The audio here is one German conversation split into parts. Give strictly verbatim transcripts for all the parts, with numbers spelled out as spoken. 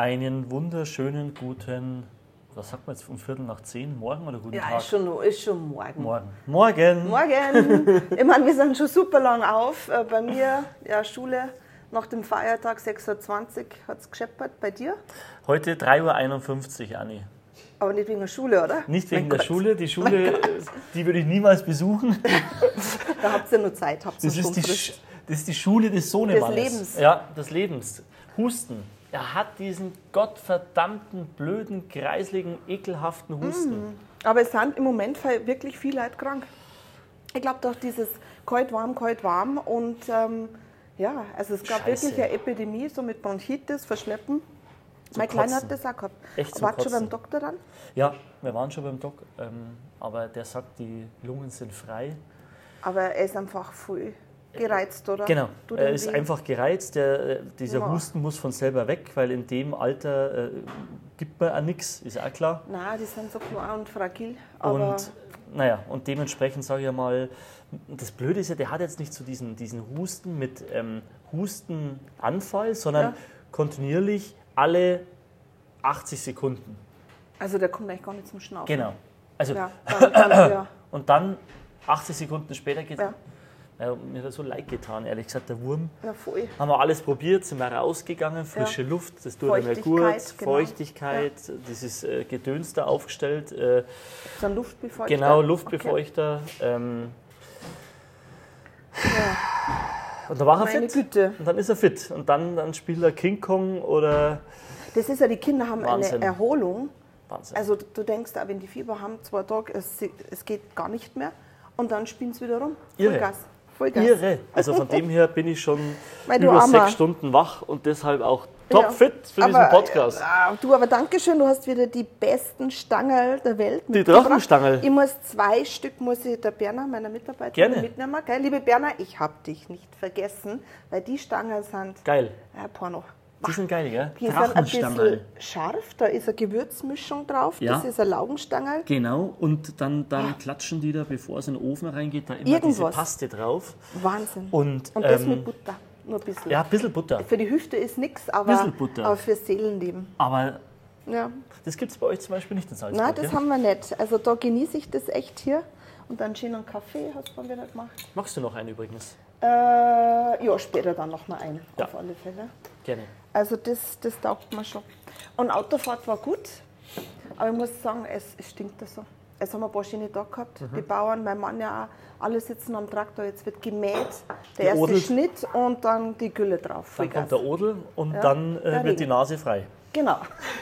Einen wunderschönen guten, was sagt man jetzt, um Viertel nach zehn, morgen oder guten ja, Tag? Ja, ist schon, ist schon morgen. Morgen. Morgen. Morgen. Ich meine, wir sind schon super lang auf. Äh, bei mir, ja, Schule, nach dem Feiertag sechs Uhr zwanzig hat es gescheppert. Bei dir? Heute drei Uhr einundfünfzig, Anni. Aber nicht wegen der Schule, oder? Nicht wegen mein der Gott. Schule. Die Schule, die würde ich niemals besuchen. Da habt ihr nur Zeit. Habt ihr Das ist, die, Sch- das ist die Schule des Sohnemannes. Des Lebens. Ja, des Lebens. Husten. Er hat diesen gottverdammten, blöden, kreisligen, ekelhaften Husten. Mhm. Aber es sind im Moment wirklich viele Leute krank. Ich glaube doch dieses kalt, warm, kalt, warm. Und ähm, ja, also es gab Scheiße. wirklich eine Epidemie, so mit Bronchitis, Verschleppen. Zum Mein Kleiner Kotzen. hat das auch gehabt. Echt zum Warst schon Kotzen. beim Doktor dann? Ja, wir waren schon beim Doc, ähm, aber der sagt, die Lungen sind frei. Aber er ist einfach voll gereizt, oder? Genau, Tut er ihm ist weh? einfach gereizt. Der, dieser Ja. Husten muss von selber weg, weil in dem Alter äh, gibt man auch nichts, ist auch klar. Nein, die sind so klein und fragil. Aber Und, naja, und dementsprechend sage ich ja mal, das Blöde ist ja, der hat jetzt nicht so diesen, diesen Husten mit ähm, Hustenanfall, sondern Ja. kontinuierlich alle achtzig Sekunden. also der kommt eigentlich gar nicht zum Schnaufen. Genau. Also, Ja, dann, dann, ja. Und dann achtzig Sekunden später geht Ja. ja, mir hat das so leid getan, ehrlich gesagt, der Wurm. ja, voll. Haben wir alles probiert, sind wir rausgegangen, frische Ja. Luft, das tut mir gut, Feuchtigkeit, genau. Feuchtigkeit, dieses äh, Gedöns da aufgestellt, äh, So ein Luftbefeuchter. genau, Luftbefeuchter. Ähm, und dann war er Meine fit. Güte. Und dann ist er fit. Und dann, dann spielt er King Kong oder Das ist ja, die Kinder haben Wahnsinn. eine Erholung. Wahnsinn. Also du denkst, auch wenn die Fieber haben, zwei Tage, es, es geht gar nicht mehr. Und dann spielen sie wieder rum. Irre. Vollgas. Vollgas. Irre. Also von dem her bin ich schon Weil du über Armer. sechs Stunden wach und deshalb auch topfit für diesen Aber, Podcast. äh, du, aber danke schön, du hast wieder die besten Stangerl der Welt Die mitgebracht. Drachenstangerl. Ich muss zwei Stück, muss ich der Berner, meiner Mitarbeiterin, Gerne. mitnehmen. Gell? Liebe Berner, ich hab dich nicht vergessen, weil die Stangerl sind Geil. äh, Porno. Die sind geil, gell? Die sind ein bisschen Drachenstangerl. scharf, da ist eine Gewürzmischung drauf, Ja. das ist ein Laugenstangerl. Genau, und dann, dann Ah. klatschen die da, bevor es in den Ofen reingeht, da immer Irgendwas. diese Paste drauf. Wahnsinn. Und, Und das ähm, mit Butter, nur ein bisschen. Ja, ein bisschen Butter. Für die Hüfte ist nichts, aber, Bisschen Butter. aber für Seelenleben. Aber Ja. das gibt es bei euch zum Beispiel nicht in Salzburg. Nein, das ja? haben wir nicht. Also da genieße ich das echt hier. Und dann schönen Kaffee hast du wieder gemacht. Magst du noch einen übrigens? Äh, ja, später dann noch mal ein, Ja. auf alle Fälle. Gerne. Also das, das taugt mir schon. Und Autofahrt war gut, aber ich muss sagen, es, es stinkt da so. Es haben ein paar schöne Tage gehabt, Mhm. die Bauern, mein Mann ja auch, alle sitzen am Traktor, jetzt wird gemäht, der erste Geodelt. Schnitt und dann die Gülle drauf. Dann Vollgas. kommt der Odel und Ja, dann äh, der wird Regen. die Nase frei. Genau.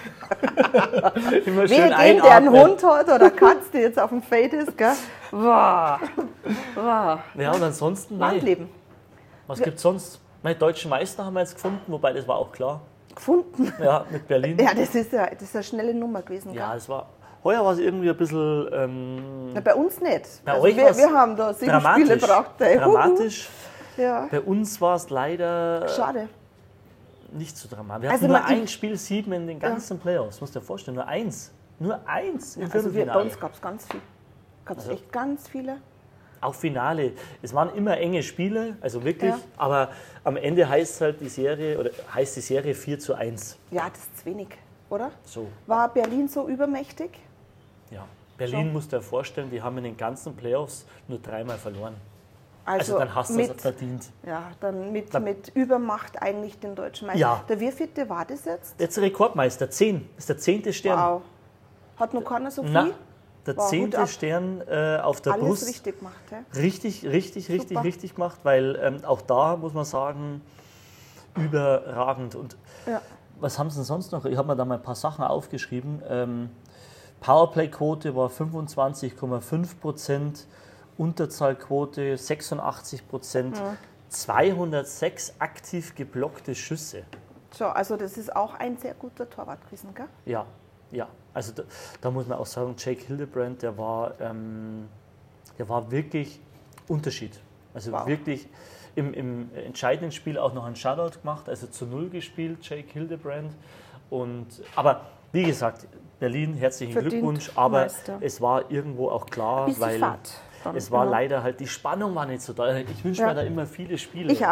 Immer Wehe schön dem, der einen einatmen. Hund hat oder eine Katze, die jetzt auf dem Feld ist, gell? Wow. Wow. Ja, und ansonsten, nein. Landleben. Was gibt es sonst? Meine deutschen Meister haben wir jetzt gefunden, wobei das war auch klar. Gefunden. Ja, mit Berlin. Ja, das ist ja, das ist eine schnelle Nummer gewesen. Ja, gell? es war. Heuer war es irgendwie ein bisschen ähm, Na, bei uns nicht. Bei also euch wir, war's wir haben da sieben dramatisch. Spiele gebraucht. ey. Huhu. Dramatisch. Ja, Bei uns war es leider schade. nicht so dramatisch. Wir Also hatten nur man- ein Spiel sieben in den ganzen Playoffs. Musst du dir vorstellen, nur eins. Nur eins im Also wir, bei Viertelfinale. uns gab es ganz viel. Gab es Also- echt ganz viele. Auch Finale. Es waren immer enge Spiele, also wirklich. Ja. Aber am Ende heißt halt die Serie, oder heißt die Serie vier zu eins. Ja, das ist zu wenig, oder? So, War Berlin so übermächtig? ja. Berlin So. musst du dir vorstellen, die haben in den ganzen Playoffs nur dreimal verloren. Also, Also, dann hast du mit, es verdient. ja, dann mit, Dann- mit Übermacht eigentlich den deutschen Meister. Ja. Der wievielte war das jetzt? Jetzt Rekordmeister, zehn. Das ist der zehnte Stern. Wow. Hat noch keiner so viel? Na, der Wow, Hut zehnte ab. Stern äh, auf der Alles Brust. richtig gemacht, ja? Richtig, richtig, richtig, Super. richtig gemacht, weil ähm, auch da muss man sagen, überragend. Und Ja. was haben sie denn sonst noch? Ich habe mir da mal ein paar Sachen aufgeschrieben. Ähm, Powerplay-Quote war fünfundzwanzig Komma fünf Prozent, Unterzahlquote sechsundachtzig Prozent, Ja. zweihundertsechs aktiv geblockte Schüsse. So, also das ist auch ein sehr guter Torwart gewesen, gell? Ja, ja. Also da, da muss man auch sagen, Jake Hildebrand, der war, ähm, der war wirklich Unterschied. Also Wow. wirklich im, im entscheidenden Spiel auch noch einen Shutout gemacht, also zu Null gespielt, Jake Hildebrand. Und, aber wie gesagt, Berlin, herzlichen Verdient Glückwunsch, aber Meister. es war irgendwo auch klar, Bisschen weil Fahrt dann, es war genau. leider halt, die Spannung war nicht so da. Ich wünsche Ja. mir da immer viele Spiele. Ich auch.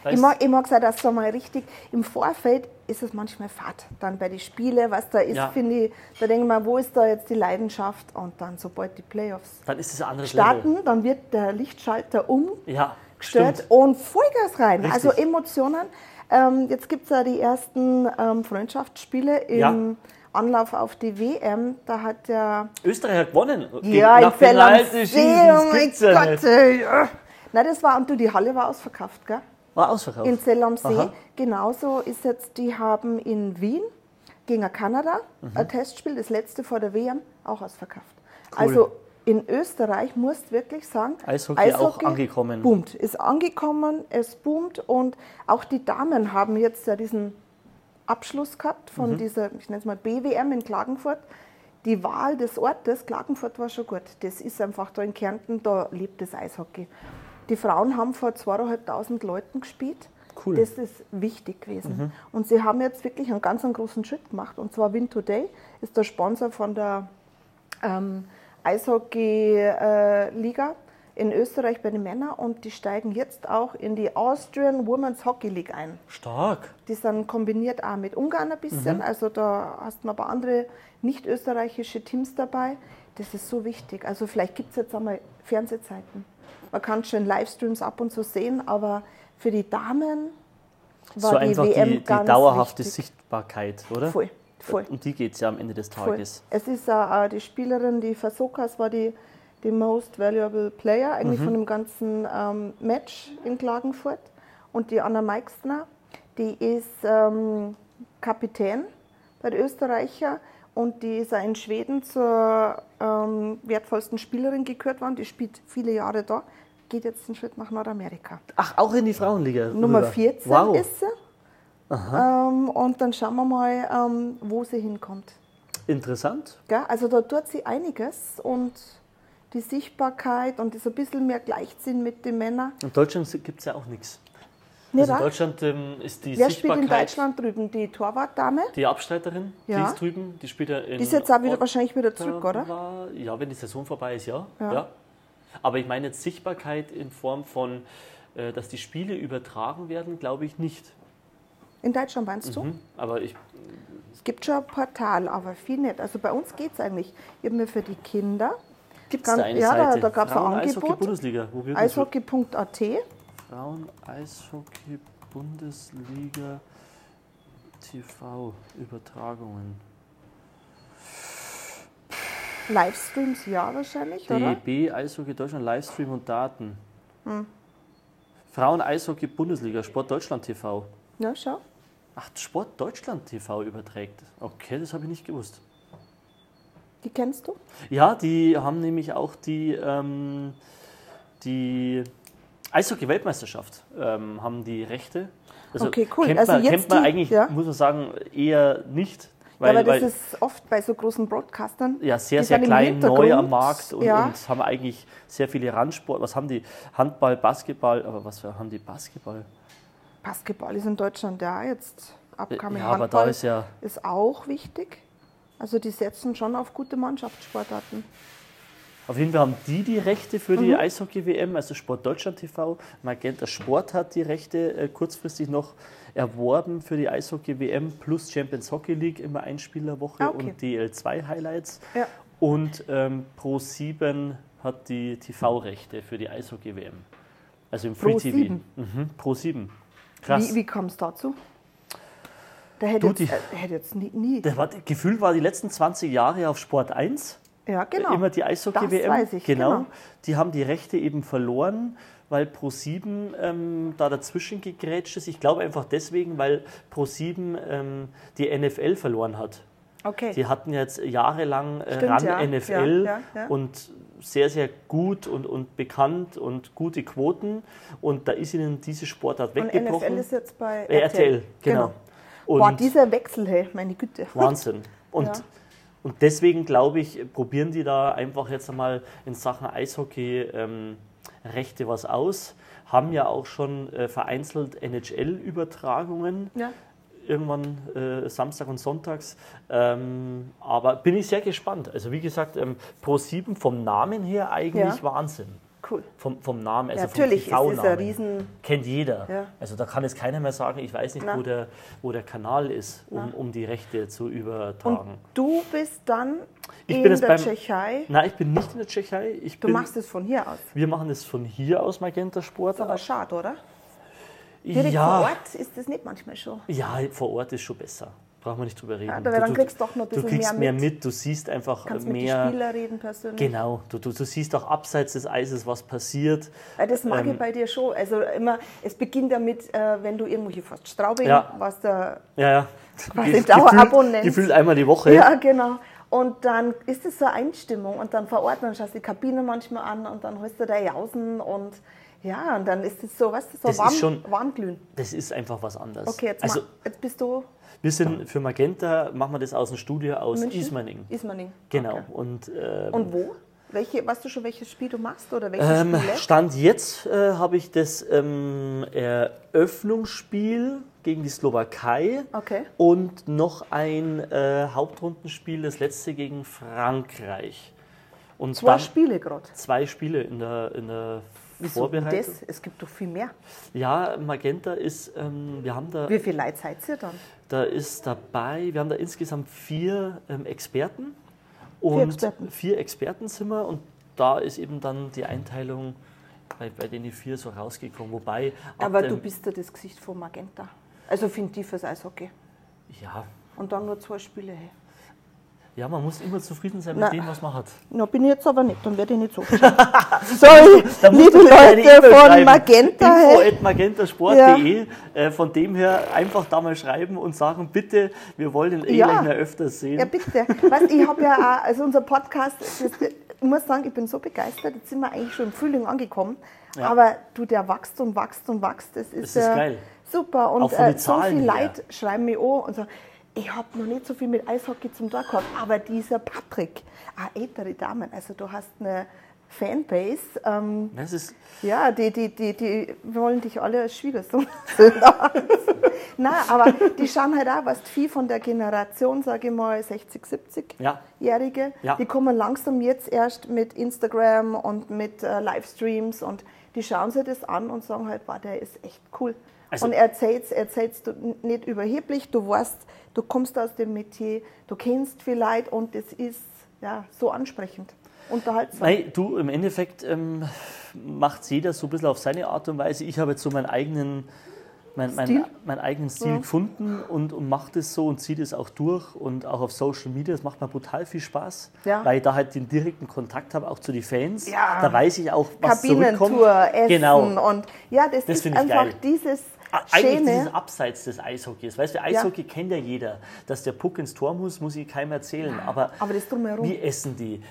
Ich mag, ich mag es auch, dass so mal richtig, im Vorfeld ist es manchmal fad, dann bei den Spielen, was da ist, Ja. finde ich, da denke ich mir, wo ist da jetzt die Leidenschaft? Und dann, sobald die Playoffs Dann ist es ein anderes starten, Level. dann wird der Lichtschalter umgestellt Ja, stimmt. und Vollgas rein. Richtig. Also Emotionen. Ähm, jetzt gibt es ja die ersten ähm, Freundschaftsspiele im Ja. Anlauf auf die W M. Da hat der Österreich hat gewonnen. Ja, in Nach Zell am Penalty See, schießen, das oh mein gibt's ja Gott. nicht. ey, ja. Nein, das war, und du, die Halle war ausverkauft, gell? War ausverkauft. In Zell am See. Aha. Genauso ist jetzt, die haben in Wien gegen Kanada Mhm. ein Testspiel, das letzte vor der W M, auch ausverkauft. Cool. Also in Österreich musst du wirklich sagen, Eishockey auch angekommen. Boomt, ist angekommen, es boomt und auch die Damen haben jetzt ja diesen Abschluss gehabt von Mhm. dieser, ich nenne es mal B W M in Klagenfurt. Die Wahl des Ortes, Klagenfurt war schon gut. Das ist einfach da in Kärnten, da lebt das Eishockey. Die Frauen haben vor zweieinhalbtausend Leuten gespielt. Cool. Das ist wichtig gewesen. Und sie haben jetzt wirklich einen ganz einen großen Schritt gemacht. Und zwar Win Today ist der Sponsor von der ähm, Eishockey-Liga in Österreich bei den Männern. Und die steigen jetzt auch in die Austrian Women's Hockey League ein. Stark. Die sind kombiniert auch mit Ungarn ein bisschen. Also da hast du noch ein paar andere nicht österreichische Teams dabei. Das ist so wichtig. Also vielleicht gibt es jetzt einmal Fernsehzeiten. Man kann schon Livestreams ab und zu sehen, aber für die Damen war So die einfach W M die, die ganz dauerhafte wichtig. Sichtbarkeit, oder? Voll, voll. Um die geht es ja am Ende des Voll. Tages. Es ist auch die Spielerin, die Fasokas war die, die Most Valuable Player eigentlich Mhm. von dem ganzen ähm, Match in Klagenfurt. Und die Anna Meixner, die ist ähm, Kapitän bei den Österreicher und die ist auch in Schweden zur ähm, wertvollsten Spielerin gekürt worden. Die spielt viele Jahre da, geht jetzt einen Schritt nach Nordamerika. Ach, auch in die Frauenliga? Nummer rüber. vierzehn Wow. ist sie. Ähm, und dann schauen wir mal, ähm, wo sie hinkommt. Interessant. Gell? Also da tut sie einiges und die Sichtbarkeit und das ein bisschen mehr Gleichziehen mit den Männern. In Deutschland gibt es ja auch nichts. Nicht Also in wahr? Deutschland ähm, ist die Wer spielt Sichtbarkeit... in Deutschland drüben? Die Torwartdame? Die Abstreiterin, die Ja. ist drüben, die spielt ja in... Die ist jetzt auch wieder, wahrscheinlich wieder zurück, oder? Ottawa. Ja, wenn die Saison vorbei ist, ja. Ja. ja. Aber ich meine jetzt Sichtbarkeit in Form von, äh, dass die Spiele übertragen werden, glaube ich nicht. In Deutschland meinst du? Mhm. Aber ich... Es gibt schon ein Portal, aber viel nicht. Also bei uns geht es eigentlich. Ich habe mir für die Kinder, Gibt es Kann- da eine ja, da- Seite? da gab's ein Frauen Angebot. Eishockey Bundesliga. Wo wird das? eishockey punkt a t. Frauen Eishockey Bundesliga T V-Übertragungen. Livestreams, ja, wahrscheinlich, D E oder? B Eishockey Deutschland Livestream und Daten. Hm. Frauen Eishockey Bundesliga Sport Deutschland T V. Ja, schau. Ach, Sport Deutschland T V überträgt. Okay, das habe ich nicht gewusst. Die kennst du? Ja, die haben nämlich auch die, ähm, die Eishockey-Weltmeisterschaft, ähm, haben die Rechte. Also Okay, cool. Kennt Also man, jetzt kennt man die- eigentlich, ja. muss man sagen, eher nicht. Ja, Weil, aber das weil ist oft bei so großen Broadcastern. ja, sehr, die sehr sind im klein, neu am Hintergrund, Markt und, ja. und haben eigentlich sehr viele Randsport. Was haben die? Handball, Basketball, aber was für, haben die Basketball? Basketball ist in Deutschland ja jetzt upcoming. Ja, aber Handball da ist ja, ist auch wichtig. Also die setzen schon auf gute Mannschaftssportarten. auf jeden Fall haben die die Rechte für die Mhm. Eishockey-W M, also Sport Deutschland T V. Magenta Sport hat die Rechte äh, kurzfristig noch erworben für die Eishockey-W M plus Champions Hockey League, immer Einspielerwoche Ah, okay. und D L zwei Highlights. Ja. Und ähm, Pro sieben hat die T V-Rechte für die Eishockey-W M. Also im Free Pro T V. sieben? Mhm, Pro sieben. Krass. Wie, wie kam es dazu? Der hätte Du, jetzt, die- äh, hätte jetzt nie. nie. Der war, gefühlt war die letzten zwanzig Jahre auf Sport eins. Ja, genau. Immer die Eishockey-W M. Das weiß ich, genau. genau. Die haben die Rechte eben verloren, weil Pro sieben ähm, da dazwischen gegrätscht ist. Ich glaube einfach deswegen, weil Pro sieben ähm, die N F L verloren hat. Okay. Die hatten jetzt jahrelang äh, Stimmt, ran ja. N F L Ja, ja, ja. und sehr, sehr gut und, und bekannt und gute Quoten. Und da ist ihnen diese Sportart Und N F weggebrochen. L ist jetzt bei Äh, R T L, genau. Und Boah, dieser Wechsel, hey, meine Güte. Wahnsinn. Und, Ja. und deswegen, glaube ich, probieren die da einfach jetzt einmal in Sachen Eishockey ähm, Rechte was aus. Haben ja auch schon äh, vereinzelt N H L-Übertragungen. Ja. Irgendwann äh, Samstag und Sonntags. Ähm, aber bin ich sehr gespannt. Also wie gesagt, ähm, Pro sieben vom Namen her eigentlich Ja. Wahnsinn. Cool. Vom, vom Namen, also Ja, vom natürlich, T V-Namen. es ist ein Riesen... Kennt jeder. Ja. Also da kann jetzt keiner mehr sagen, ich weiß nicht, wo der, wo der Kanal ist, um, um die Rechte zu übertragen. Und du bist dann ich in bin jetzt der beim, Tschechei. Nein, ich bin nicht in der Tschechei. Ich Du bin, machst es von hier aus. Wir machen das von hier aus, Magenta Sport. Das ist aber schade, oder? Direkt ja, vor Ort ist das nicht manchmal schon. ja, vor Ort ist schon besser. Brauchen wir nicht drüber reden. Ja, weil dann kriegst du doch noch ein bisschen du kriegst mehr mehr mit. mit, du siehst einfach Kannst mehr. mit den Spielern reden persönlich. Genau, du, du, du siehst auch abseits des Eises, was passiert. Ja, das mag Ähm, ich bei dir schon. Also immer, es beginnt damit, äh, wenn du irgendwo hier fährst. Straubing, Ja. was der Ja, ja. quasi Ge- Dauerabonnent. Gefühlt, gefühlt einmal die Woche. Ja, genau. Und dann ist es so eine Einstimmung und dann vor Ort, dann schaust du die Kabine manchmal an und dann holst du da Jausen und ja, und dann ist es so, weißt du, so Das ist warm, schon- warmglühen. Das ist einfach was anderes. Okay, jetzt, also, ma, jetzt bist du wir sind für Magenta, machen wir das aus dem Studio aus München? Ismaning. Ismaning. Genau. Okay. Und, ähm, Und wo? Welche, weißt du schon, welches Spiel du machst oder welche ähm, Spiele? Stand jetzt äh, habe ich das ähm, Eröffnungsspiel gegen die Slowakei Okay. und noch ein äh, Hauptrundenspiel, das letzte gegen Frankreich. Und Zwei dann Spiele gerade. zwei Spiele in der, in der Wieso denn Vorbereitung. das? Es gibt doch viel mehr. Ja, Magenta ist, ähm, wir haben da, Wie viele Leute seid ihr dann? da ist dabei, wir haben da insgesamt vier ähm, Experten und Experten. vier Experten sind wir und da ist eben dann die Einteilung bei, bei den vier so rausgekommen, wobei ab Aber dem, du bist ja das Gesicht von Magenta. Also finde ich fürs Eishockey. ja, Und dann nur zwei Spiele. Hey. ja, man muss immer zufrieden sein Na. mit dem, was man hat. Na, bin ich jetzt aber nicht, dann werde ich nicht so. Sorry, Da musst liebe du bitte eine Leute E-Mail von schreiben. Magenta. info Hey. at magentasport punkt de. Äh, von dem her einfach da mal schreiben und sagen, bitte, wir wollen den eh Ja. gleich mehr öfters sehen. Ja, bitte. Weißt, ich habe ja auch, also unser Podcast, das, ich muss sagen, ich bin so begeistert, jetzt sind wir eigentlich schon im Frühling angekommen, Ja. aber du, der wächst und wächst und wächst, das ist, Das ist äh, geil. super. Auch Und von den äh, so Zahlen viele her. Leute schreiben mir an und sagen, ich habe noch nicht so viel mit Eishockey zum Tag gehabt, aber dieser Patrick, eine ältere Dame, also du hast eine Fanbase, ähm, Das ist, ja, die, die, die, die wollen dich alle als Schwiegersohn haben. Nein, aber die schauen halt auch, was viel von der Generation, sage ich mal, sechzig-, siebzig-Jährige, Ja. die kommen langsam jetzt erst mit Instagram und mit äh, Livestreams und die schauen sich das an und sagen halt, wow, der ist echt cool. Also- und erzählst, erzählst du nicht überheblich, du weißt, du kommst aus dem Metier, du kennst viel Leute und es ist ja so ansprechend. Unterhaltsam. Nein, du, im Endeffekt ähm, macht jeder so ein bisschen auf seine Art und Weise. Ich habe jetzt so meinen eigenen, mein, Stil? mein, meinen eigenen Stil Ja. gefunden und, und mache das so und ziehe das auch durch und auch auf Social Media. Das macht mir brutal viel Spaß, Ja. weil ich da halt den direkten Kontakt habe, auch zu den Fans. Ja. Da weiß ich auch, was zurückkommt. Kabinentour, Essen Genau. und ja, das, Das ist finde ich einfach geil. dieses Eigentlich Schöne. dieses Abseits des Eishockeys. Weißt du, Eishockey kennt ja jeder. Dass der Puck ins Tor muss, muss ich keinem erzählen. Aber, Aber das Drumherum. wie essen die?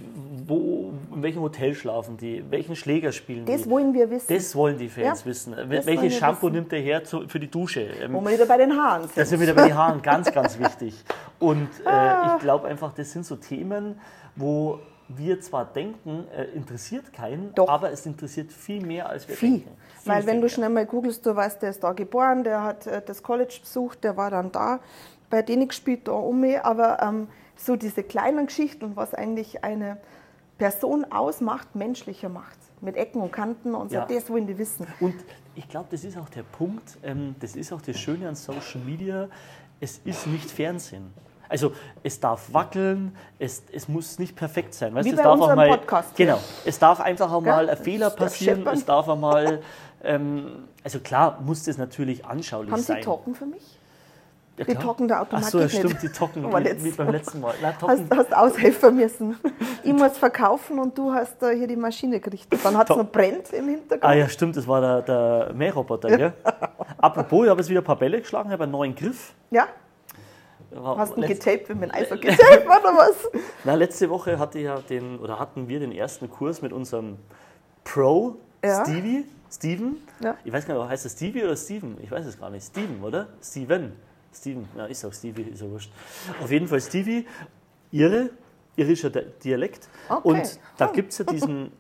Wo, in welchem Hotel schlafen die? Welchen Schläger spielen Das die? wollen wir wissen. Das wollen die Fans Ja, wissen. das Welches wollen wir Shampoo wissen. nimmt der her zu, für die Dusche? Ähm, Wo wir wieder bei den Haaren sind. Da sind wir wieder bei den Haaren, ganz, ganz wichtig. Und äh, Ah. ich glaube einfach, das sind so Themen, wo wir zwar denken, äh, interessiert keinen, Doch. aber es interessiert viel mehr, als wir Viel. denken. Viel, Weil viel wenn du mehr. schnell mal googelst, du weißt, der ist da geboren, der hat äh, das College besucht, der war dann da, bei denen gespielt, da um mich. Aber ähm, so diese kleinen Geschichten und was eigentlich eine Person ausmacht, menschlicher macht. Mit Ecken und Kanten und so, Ja. das wollen die wissen. Und ich glaube, das ist auch der Punkt, ähm, das ist auch das Schöne an Social Media, es ist nicht Fernsehen. Also es darf wackeln, es, es muss nicht perfekt sein. Weißt, Wie es bei darf auch unserem mal, Podcast hier. Genau, es darf einfach auch Gell? mal ein Es Fehler darf passieren, scheppern. es darf auch mal, ähm, also klar muss das natürlich anschaulich Haben sein. Sie Talken für mich? Ja, Die klar. talken der Ach Automatik so, ja, nicht. stimmt, die talken Aber wie, letztes wie beim Mal. letzten Mal. Na, Hast, talken, hast aushelfen müssen. Ich muss verkaufen und du hast da hier die Maschine gerichtet. Dann hat es Top. noch brennt im Hintergrund. ah ja, stimmt, das war der, der Mähroboter, gell? Apropos, ich habe jetzt wieder ein paar Bälle geschlagen, ich habe einen neuen Griff. Ja? War- Hast du ihn letzt- getaped, wie mit Eis getaped oder was? Na, letzte Woche hatte ja den, oder hatten wir den ersten Kurs mit unserem Pro Ja. Stevie, Steven. Ja. Ich weiß gar nicht, heißt das Stevie oder Steven? Ich weiß es gar nicht. Steven, oder? Steven. Steven, ja, ich sag Stevie, ist ja wurscht. Auf jeden Fall Stevie, ihre, irischer Di- Dialekt. Okay. Und da Hm. gibt es ja diesen,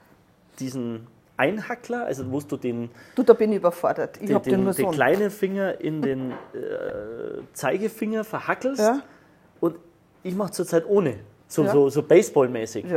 diesen Einhackler, also wo du den, Du, da bin ich überfordert. Ich den, hab den den, nur so. den kleinen Finger in den äh, Zeigefinger verhackelst. Ja. Und ich mache zurzeit ohne. So, Ja. so, so Baseballmäßig. Ja.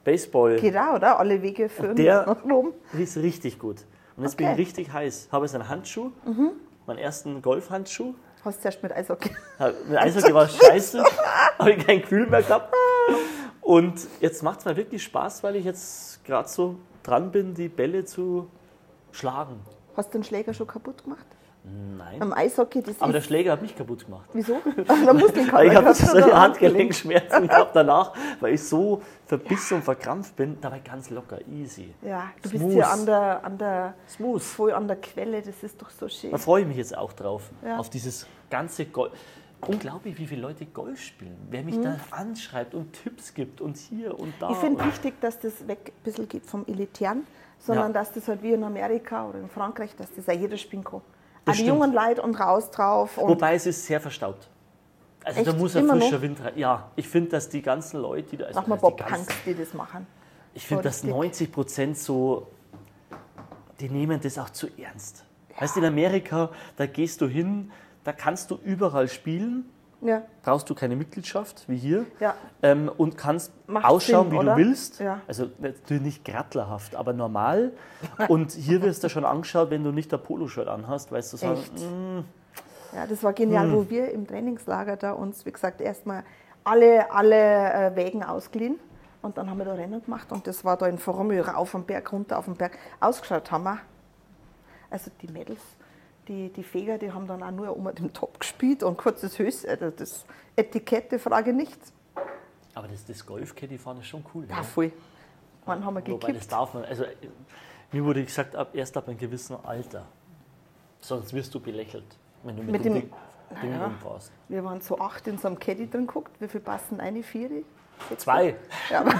Baseball. Geht auch, oder? Alle Wege führen Der nach Rom. ist richtig gut. Und jetzt Okay. bin ich richtig heiß. Habe jetzt einen Handschuh, mhm. meinen ersten Golfhandschuh. Hast du erst mit Eishockey? Mit Eishockey war es scheiße, habe ich kein Gefühl mehr gehabt. Und jetzt macht es mir wirklich Spaß, weil ich jetzt gerade so dran bin, die Bälle zu schlagen. Hast du den Schläger schon kaputt gemacht? Nein. Am Eishockey, das Aber der ist... Schläger hat mich kaputt gemacht. Wieso? Da musst du Weil ich habe solche Handgelenkschmerzen gehabt danach, weil ich so verbissen und verkrampft bin. Dabei ganz locker, easy. Ja, du Smooth. bist hier an der, an der, Smooth. voll an der Quelle, das ist doch so schön. Da freue ich mich jetzt auch drauf. Ja. Auf dieses ganze Golf. Unglaublich, wie viele Leute Golf spielen. Wer mich mhm. da anschreibt und Tipps gibt und hier und da. Ich finde und wichtig, dass das weg ein bisschen geht vom Elitären, sondern Ja. dass das halt wie in Amerika oder in Frankreich, dass das auch jeder spielen kann. Das Auch die stimmt. jungen Leute und raus drauf. Und Wobei es ist sehr verstaubt. Also Echt? da muss ein Immer frischer noch? Wind rein. Ja, ich finde, dass die ganzen Leute, die da also mach mal also die Bob ganzen- Punks, die das machen. Ich finde, dass richtig. neunzig Prozent so, die nehmen das auch zu ernst. Weißt du, in Amerika, da gehst du hin, da kannst du überall spielen, Ja, brauchst du keine Mitgliedschaft, wie hier, ja. ähm, und kannst Macht ausschauen, Sinn, wie oder? du willst. Ja. Also natürlich nicht grattlerhaft, aber normal. Und hier wirst du schon angeschaut, wenn du nicht der Poloshirt anhast, weißt du, sagen, Echt? mm, Ja, das war genial, Hm. wo wir im Trainingslager da uns, wie gesagt, erstmal alle, alle äh, Wägen ausgeliehen und dann haben wir da Rennen gemacht und das war da in Voromö rauf am Berg, runter auf den Berg. Ausgeschaut haben wir. Also die Mädels, die, die Feger, die haben dann auch nur um den Top gespielt und kurzes Höchst, also das Etikette, Frage nichts. aber das, das Golf-Caddy fahren ist schon cool. Ja, ne? voll. Wann haben wir Wobei, das gekippt? darf man, also mir wurde gesagt, ab, erst ab einem gewissen Alter. Sonst wirst du belächelt, wenn du mit, Mit dem dem- Ding, Ding Naja. rumfährst. Wir waren so acht in so einem Caddy drin geguckt. Wie viel passen? Eine, vier? Sechs? Zwei. Ja, aber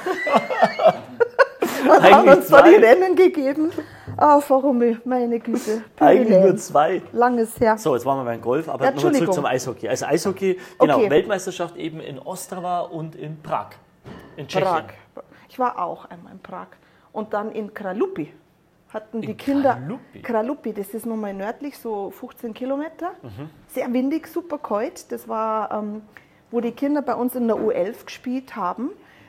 man hat Eigentlich uns da die zwei. Rennen gegeben. Ah, Voromö, meine Güte. Eigentlich nur Pyrenäen. zwei. Langes her. So, jetzt waren wir beim Golf, aber Ja, nochmal zurück Entschuldigung. zum Eishockey. Also Eishockey, genau, Okay. Weltmeisterschaft eben in Ostrava und in Prag, in Tschechien. Prag. Ich war auch einmal in Prag. Und dann in Kralupy hatten die In Kinder. Kralupy? Kralupy, das ist nochmal nördlich, so fünfzehn Kilometer. Mhm. Sehr windig, super kalt. Das war, ähm, wo die Kinder bei uns in der U elf gespielt haben.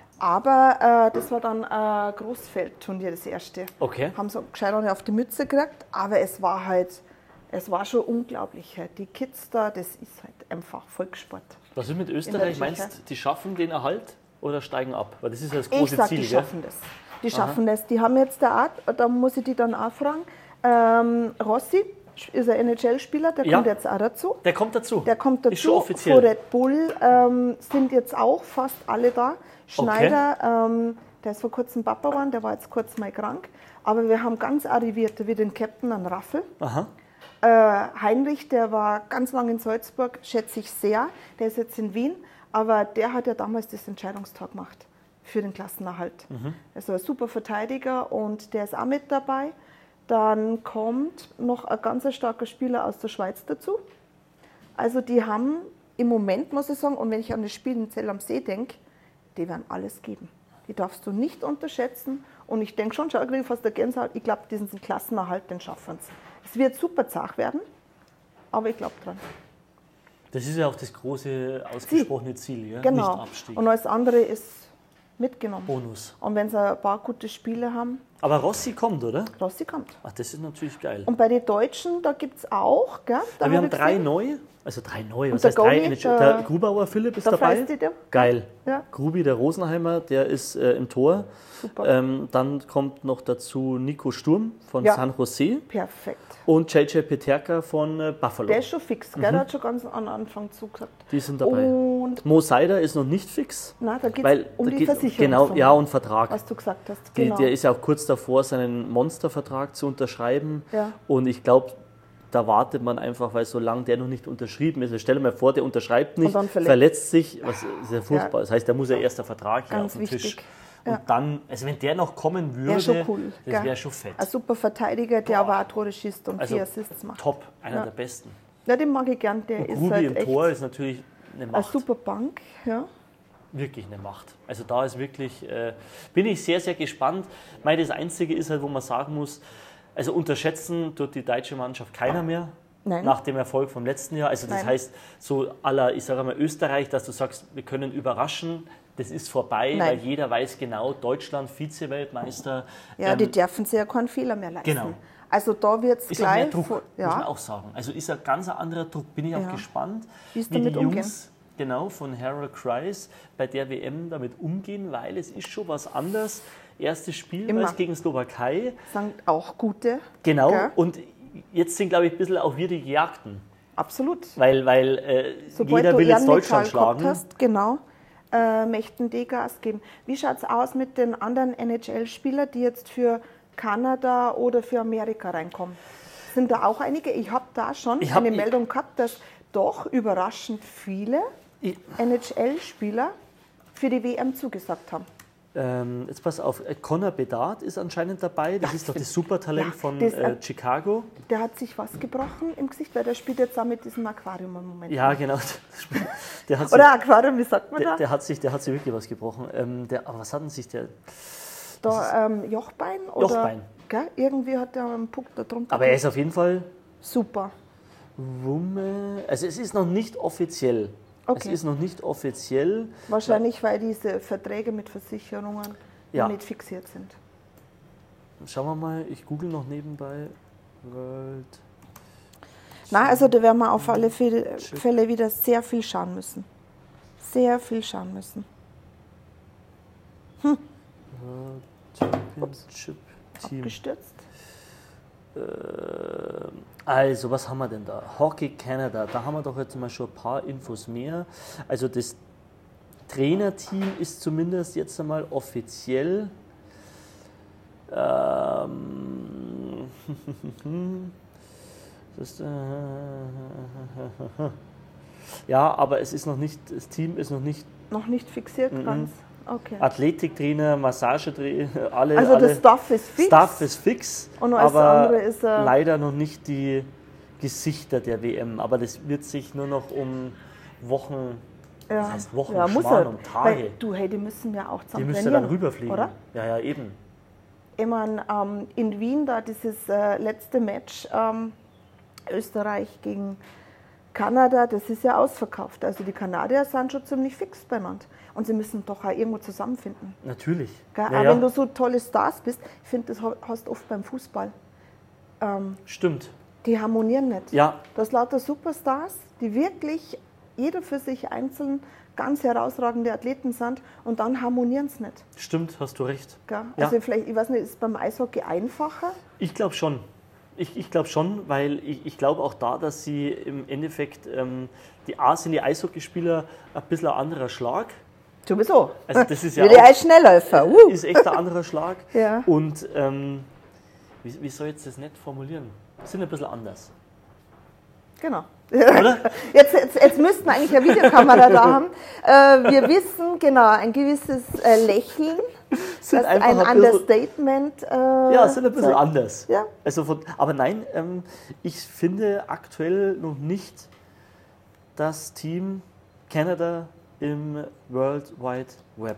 Aber äh, das war dann ein Großfeldturnier, das erste. Okay. Haben so gescheit eine auf die Mütze gekriegt, aber es war halt, es war schon unglaublich. Halt. Die Kids da, das ist halt einfach Volkssport. Was ist mit In Österreich? der Meinst Tschechei. du, die schaffen den Erhalt oder steigen ab? Weil das ist ja das Ich große sag, Ziel, die gell? schaffen das. Die schaffen das. Die haben jetzt da auch, da muss ich die dann auch fragen, ähm, Rossi ist ein N H L-Spieler, der Ja. kommt jetzt auch dazu. Der kommt dazu. Der kommt dazu. Ist schon Von offiziell. Red Bull ähm, sind jetzt auch fast alle da. Schneider, ähm, der ist vor kurzem Papa geworden, der war jetzt kurz mal krank. Aber wir haben ganz arrivierte, wie den Captain an Raffel. Aha. Äh, Heinrich, der war ganz lange in Salzburg, schätze ich sehr. Der ist jetzt in Wien, aber der hat ja damals das Entscheidungstag gemacht für den Klassenerhalt. Mhm. Also ein super Verteidiger und der ist auch mit dabei. Dann kommt noch ein ganz starker Spieler aus der Schweiz dazu. Also die haben im Moment, muss ich sagen, und wenn ich an das Spiel in Zell am See denke, die werden alles geben. Die darfst du nicht unterschätzen. Und ich denke schon, schau, ich kriege fast der Gänsehaut, ich glaube, diesen Klassenerhalt, den schaffen sie. Es wird super zart werden, aber ich glaube dran. Das ist ja auch das große, ausgesprochene Ziel, ja? Genau. Nicht Abstieg. Und alles andere ist mitgenommen. Bonus. Und wenn sie ein paar gute Spiele haben, Aber Rossi kommt, oder? Rossi kommt. Ach, das ist natürlich geil. Und bei den Deutschen, da gibt es auch, gell? Da Aber wir hab haben ich drei gesehen, neu, also drei neu, was der heißt drei? Goalie, N H L? der- Der Grubauer Philipp ist der dabei. Feisti, der. Geil. Ja. Grubi, der Rosenheimer, der ist äh, im Tor. Super. Ähm, dann kommt noch dazu Nico Sturm von Ja. San Jose Perfekt. und J J Peterka von äh, Buffalo. Der ist schon fix, gell? Der hat schon ganz am Anfang zugesagt. Die sind dabei. Und Mo Seider ist noch nicht fix. na, da geht Weil es um da die geht- Versicherung. Genau, ja, und Vertrag. was du gesagt hast. Die, Genau. Der ist ja auch kurz davor, seinen Monstervertrag zu unterschreiben. Ja. Und ich glaube, da wartet man einfach, weil solange der noch nicht unterschrieben ist, stell dir mal vor, der unterschreibt nicht, dann verletzt. verletzt sich, was ist ja furchtbar. Ja. Das heißt, da muss ja erst der Vertrag hier Ganz auf den Tisch. wichtig. Und Ja. dann, also wenn der noch kommen würde, Wäre schon cool. das gell? wäre schon fett. Ein super Verteidiger, der Boah. aber auch Tore schießt und Also vier Assists macht. top, einer Ja. der besten. Ja, den mag ich gern. Der Und ist Grubi halt im echt Tor ist natürlich eine eine Macht. super Bank. Ja. Wirklich eine Macht. Also da ist wirklich, äh, bin ich sehr, sehr gespannt. Weil das Einzige ist halt, wo man sagen muss, also unterschätzen tut die deutsche Mannschaft keiner mehr. Nein. Nach dem Erfolg vom letzten Jahr. Also das Nein. heißt, so à la, ich sage mal, Österreich, dass du sagst, wir können überraschen, das ist vorbei, Nein. weil jeder weiß genau, Deutschland, Vize-Weltmeister. Ja, ähm, die dürfen sich ja keinen Fehler mehr leisten. Genau. Also da wird es Ist auch mehr gleich... Druck, vor- muss man ja, auch sagen. Also ist ein ganz anderer Druck. Bin ich auch Ja. gespannt, Wie sie wie die damit umgehen. Jungs genau von Harold Kreis bei der W M damit umgehen, weil es ist schon was anderes. Erstes Spiel Immer. als gegen Slowakei. sind auch gute. Genau. Gell? Und jetzt sind, glaube ich, ein bisschen auch wir die Gejagten. Absolut. Weil, weil äh, Sobald jeder du will jetzt Jan Deutschland Mikal gehabt schlagen. hast, genau, äh, möchten die Gas geben. Wie schaut es aus mit den anderen N H L-Spielern, die jetzt für Kanada oder für Amerika reinkommen? Sind da auch einige? Ich habe da schon Ich hab- eine ich- Meldung gehabt, dass doch überraschend viele Ich, N H L-Spieler für die W M zugesagt haben. ähm, jetzt pass auf, äh, Connor Bedard ist anscheinend dabei. Das ist doch das Supertalent Ja, von das, äh, äh, Chicago. Der hat sich was gebrochen im Gesicht, weil der spielt jetzt auch mit diesem Aquarium im Moment. Ja, genau. Der hat sich, Oder Aquarium, wie sagt man der, da? der, hat sich, der hat sich wirklich was gebrochen. Ähm, der, aber was hat denn sich der... Da ähm, Jochbein? Oder, Jochbein. Gell? Irgendwie hat er einen Puck da drunter. Aber er ist auf jeden Fall Super. Rumme. Also es ist noch nicht offiziell. Okay. Es ist noch nicht offiziell. Wahrscheinlich, weil diese Verträge mit Versicherungen Ja. noch nicht fixiert sind. Schauen wir mal, ich google noch nebenbei. World. Na, also da werden wir auf alle Fälle Fälle wieder sehr viel schauen müssen. Sehr viel schauen müssen. World Championship Team. Abgestürzt. Äh, also, was haben wir denn da? Hockey Canada, da haben wir doch jetzt mal schon ein paar Infos mehr. Also das Trainerteam ist zumindest jetzt einmal offiziell. Ähm, das ist, äh, ja, aber es ist noch nicht, das Team ist noch nicht Noch nicht fixiert Mhm. ganz. Okay. Athletiktrainer, Massagetrainer, alle. Also alle das Stuff ist fix. Stuff ist fix, Und alles aber andere ist, äh, leider noch nicht die Gesichter der W M. Aber das wird sich nur noch um Wochen, ja. das heißt Wochen, ja, muss Schmarrn, er. um Tage. Weil, du, hey, die müssen ja auch Die zusammen müsst ihr trainieren, dann rüberfliegen. Oder? Ja, ja, eben. Ich meine, ähm, in Wien, da dieses äh, letzte Match, ähm, Österreich gegen Kanada, das ist ja ausverkauft. Also die Kanadier sind schon ziemlich fix beieinander. Und sie müssen doch auch irgendwo zusammenfinden. Natürlich. Gell? Ja, auch ja. wenn du so tolle Stars bist, ich finde, das hast du oft beim Fußball. Ähm, Stimmt. die harmonieren nicht. Ja, Das lauter Superstars, die wirklich jeder für sich einzeln ganz herausragende Athleten sind und dann harmonieren sie nicht. stimmt, hast du recht. Gell? Ja. Also vielleicht, ich weiß nicht, ist es beim Eishockey einfacher? Ich glaube schon. Ich, ich glaube schon, weil ich, ich glaube auch da, dass sie im Endeffekt, ähm, die A sind die Eishockeyspieler ein bisschen ein anderer Schlag. Sowieso. Also das ist ja Wie die auch- als Schnellläufer. Uh. Ist echt ein anderer Schlag. Ja. Und ähm, wie, wie soll ich jetzt das nicht formulieren? Sind ein bisschen anders. Genau. Oder? Jetzt, jetzt, jetzt müssten wir eigentlich eine Videokamera da haben. Äh, wir wissen, genau, ein gewisses äh, Lächeln, Sind das einfach ein ein bisschen- Understatement. Äh, Ja, sind ein bisschen zeigt. anders. Ja. Also von, aber nein, ähm, ich finde aktuell noch nicht das Team Canada im World Wide Web.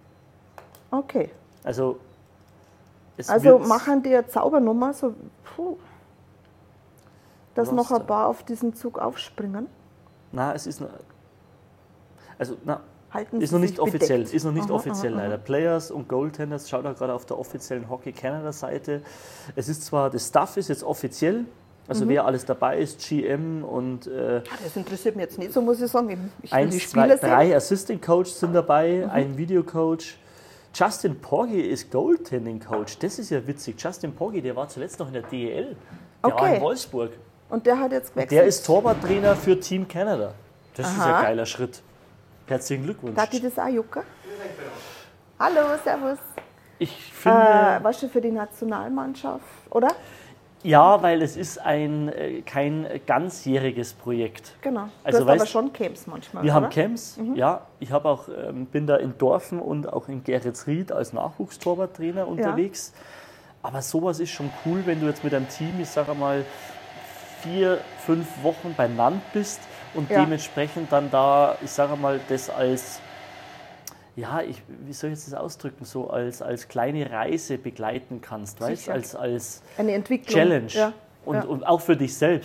Okay. Also, es Also wird, machen die eine Zaubernummer, so, puh, dass noch Roster. ein paar auf diesen Zug aufspringen. Na, es ist noch, also na, Halten ist sie noch nicht sich offiziell, bedeckt. ist noch nicht Aha, offiziell aha, aha. leider. Players und Goaltenders, schaut da gerade auf der offiziellen Hockey Canada Seite. Es ist zwar, das Stuff ist jetzt offiziell, also Mhm. wer alles dabei ist, G M und äh, Ah, das interessiert mich jetzt nicht, so muss ich sagen. Ich will die eins, zwei, Spieler sehen. drei Assistant Coaches sind dabei, Mhm. ein Videocoach. Justin Porgy ist Goaltending Coach. Das ist ja witzig. Justin Porgy, der war zuletzt noch in der D E L. Der war Okay. in Wolfsburg. Und der hat jetzt gewechselt. Der ist Torwarttrainer für Team Canada. Das ist Aha. ein geiler Schritt. Herzlichen Glückwunsch. Darf ich das auch jucken? Hallo, servus. Ich finde, Äh, warst du für die Nationalmannschaft, oder? ja, weil es ist ein äh, kein ganzjähriges Projekt. Genau. Du Also hast aber weißt- schon Camps manchmal, Wir oder? haben Camps, ja. Ich habe auch, ähm, bin da in Dorfen und auch in Geretsried als Nachwuchstorwarttrainer unterwegs. Aber sowas ist schon cool, wenn du jetzt mit einem Team, ich sage mal, vier, fünf Wochen beim Land bist und Ja. dementsprechend dann da, ich sage mal, das als, ja, ich, wie soll ich jetzt das ausdrücken, so als, als kleine Reise begleiten kannst, weißt Sicher. als, als Eine Entwicklung. Challenge Ja. und, ja. und auch für dich selbst.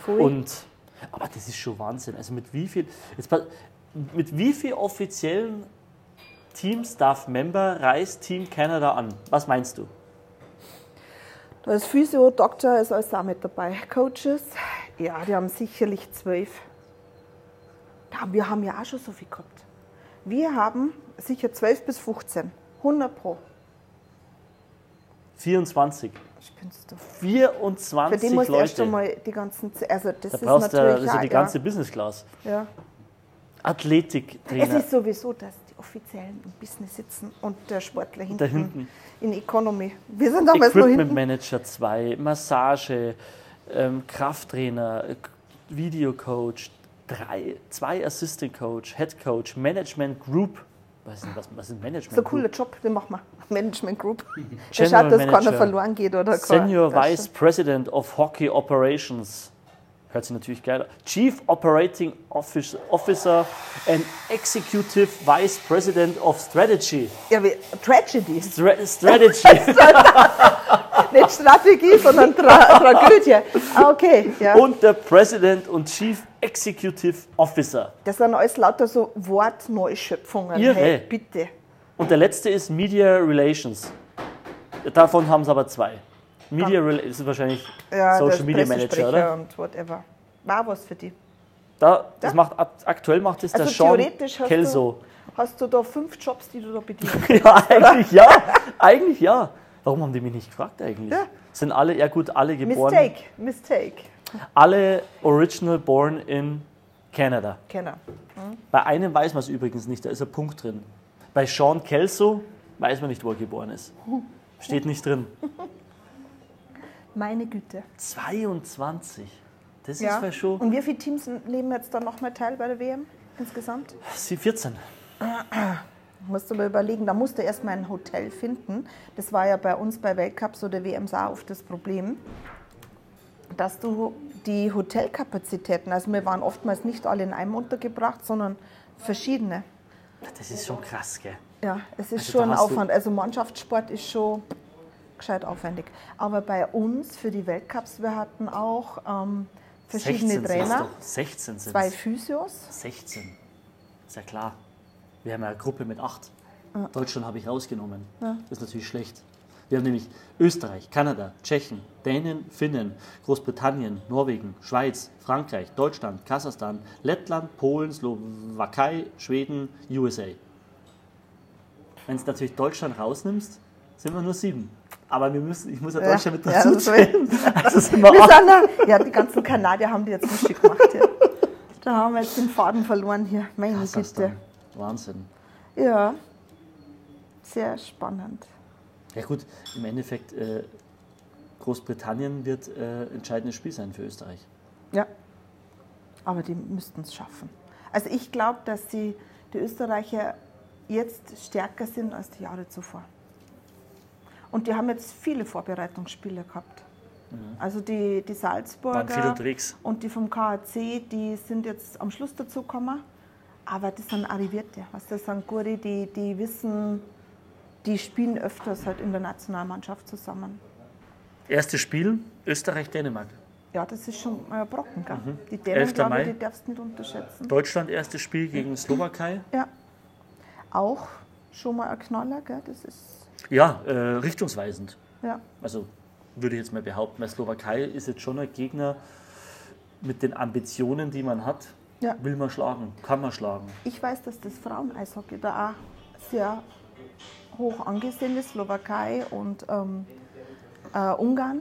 Voll. Und, aber das ist schon Wahnsinn. Also mit wie viel, jetzt, mit wie viel offiziellen Teams darf Member reist Team Canada an? Was meinst du? Da ist Physio, Doktor ist alles auch mit dabei. Coaches, ja, die haben sicherlich zwölf. Ja, wir haben ja auch schon so viel gehabt. Wir haben sicher zwölf bis fünfzehn. hundert pro. vierundzwanzig. Spinnst du? vierundzwanzig Für die musst du Leute. erst einmal die ganzen, also das Da ist brauchst du natürlich also auch, die ganze Business Class. ja. Ja. Athletiktrainer. Es ist sowieso, dass die Offiziellen im Business sitzen und der Sportler hinten, Da hinten. in Economy. Wir sind damals noch Equipment hinten. Manager zwei, Massage, ähm, Krafttrainer, äh, Videocoach, drei, zwei Assistant Coach, Head Coach, Management Group. Was ist, was, was ist Management So ein Group? cooler Job, den machen wir. Management Group. Der General schaut, dass keiner Manager. verloren geht. Oder Senior kein- Vice President of Hockey Operations. Hört sich natürlich geil an. Chief Operating Office- Officer and Executive Vice President of Strategy. Ja, wie Tragedy. Stra Strategy. Nicht Strategie, sondern Tra Tragödie. Ah, okay, ja. Und der President und Chief Executive Officer. Das sind alles lauter so Wortneuschöpfungen. Irre. Hey, bitte. Und der letzte ist Media Relations. Davon haben sie aber zwei. Media Relations ist wahrscheinlich Ja, Social der Media Manager, Pressesprecher oder? und whatever. War was für die. Da, das Ja. macht, ab- aktuell macht es der Also Sean theoretisch hast Kelso. du, hast du da fünf Jobs, die du da bedienst. Ja, eigentlich ja. Eigentlich ja. Warum haben die mich nicht gefragt eigentlich? Ja. Sind alle, ja gut, alle geboren. Mistake, Mistake. Alle original born in Canada. Kenner. Bei einem weiß man es übrigens nicht, da ist ein Punkt drin. Bei Sean Kelso weiß man nicht, wo er geboren ist. Steht nicht drin. Meine Güte. zweiundzwanzig. Das Ja. ist ja schon. Und wie viele Teams nehmen jetzt da nochmal teil bei der W M insgesamt? Sie vierzehn. Musst du mal überlegen, da musst du erstmal ein Hotel finden. Das war ja bei uns bei Weltcups oder W Ms auch oft das Problem, dass du die Hotelkapazitäten, also wir waren oftmals nicht alle in einem untergebracht, sondern verschiedene. Das ist schon krass, gell? Ja, es ist Also schon da ein hast du- Aufwand. Also Mannschaftssport ist schon gescheit aufwendig. Aber bei uns für die Weltcups, wir hatten auch ähm, verschiedene sechzehn sind's Trainer, doch. sechzehn sind zwei Physios. sechzehn. Ist ja klar. Wir haben ja eine Gruppe mit acht. Deutschland habe ich rausgenommen. Ja. Das ist natürlich schlecht. Wir haben nämlich Österreich, Kanada, Tschechien, Dänen, Finnen, Großbritannien, Norwegen, Schweiz, Frankreich, Deutschland, Kasachstan, Lettland, Polen, Slowakei, Schweden, U S A. Wenn du natürlich Deutschland rausnimmst, sind wir nur sieben. Aber wir müssen, ich muss ja Ja, Deutschland mit ja, dazu das zählen. Also sind wir Wir acht. sind da, ja, die ganzen Kanadier haben die jetzt lustig gemacht hier. Da haben wir jetzt den Faden verloren hier. Meine Güte. Kasachstan. Wahnsinn. Ja, sehr spannend. Ja gut, im Endeffekt, äh, Großbritannien wird äh, entscheidendes Spiel sein für Österreich. Ja, aber die müssten es schaffen. Also ich glaube, dass die, die Österreicher jetzt stärker sind als die Jahre zuvor. Und die haben jetzt viele Vorbereitungsspiele gehabt. Also die, die Waren viel Salzburger unterwegs. und die vom K A C, die sind jetzt am Schluss dazu gekommen. Aber das sind Arrivierte, was das sind Guri, die, die wissen, die spielen öfters halt in der Nationalmannschaft zusammen. Erstes Spiel, Österreich-Dänemark. Ja, das ist schon ein Brocken, gell? Die Dänen, elfter glaube ich, Mai. die darfst du nicht unterschätzen. Deutschland, erstes Spiel gegen Slowakei. Ja, auch schon mal ein Knaller, gell? Das ist, Ja, äh, richtungsweisend. ja. Also würde ich jetzt mal behaupten, weil Slowakei ist jetzt schon ein Gegner mit den Ambitionen, die man hat. Ja. Will man schlagen, kann man schlagen. Ich weiß, dass das Frauen-Eishockey da auch sehr hoch angesehen ist, Slowakei und ähm, äh, Ungarn,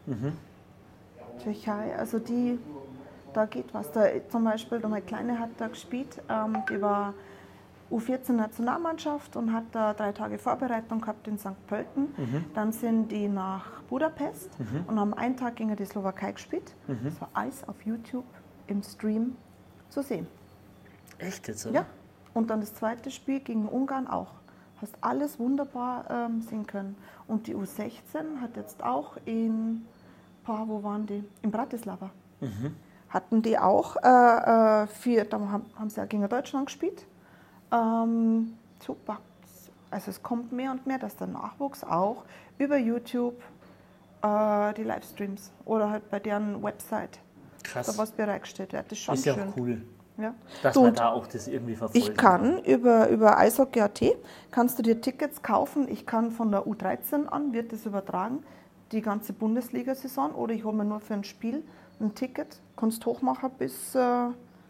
Tschechei, also die, da geht was. Da, zum Beispiel, meine Kleine hat da gespielt, ähm, die war U vierzehn Nationalmannschaft und hat da drei Tage Vorbereitung gehabt in Sankt Pölten. Dann sind die nach Budapest und haben einen Tag gegen die Slowakei gespielt. Das war alles auf YouTube im Stream zu sehen. Echt jetzt, oder? Ja. Und dann das zweite Spiel gegen Ungarn auch. Hast alles wunderbar ähm, sehen können. Und die U sechzehn hat jetzt auch in, boah, wo waren die? In Bratislava. Hatten die auch, äh, äh, vier, da haben, haben sie ja gegen Deutschland gespielt. Ähm, super. Also es kommt mehr und mehr, dass der Nachwuchs auch über YouTube äh, die Livestreams oder halt bei deren Website Krass. da was bereitgestellt wird. Das ist schon Ist ja schön. auch cool, Ja. dass Du, man da auch das irgendwie verfolgen ich kann über, über Eishockey Punkt at kannst du dir Tickets kaufen. Ich kann von der U dreizehn an, wird das übertragen, die ganze Bundesliga-Saison. Oder ich hole mir nur für ein Spiel ein Ticket, kannst hochmachen bis, äh,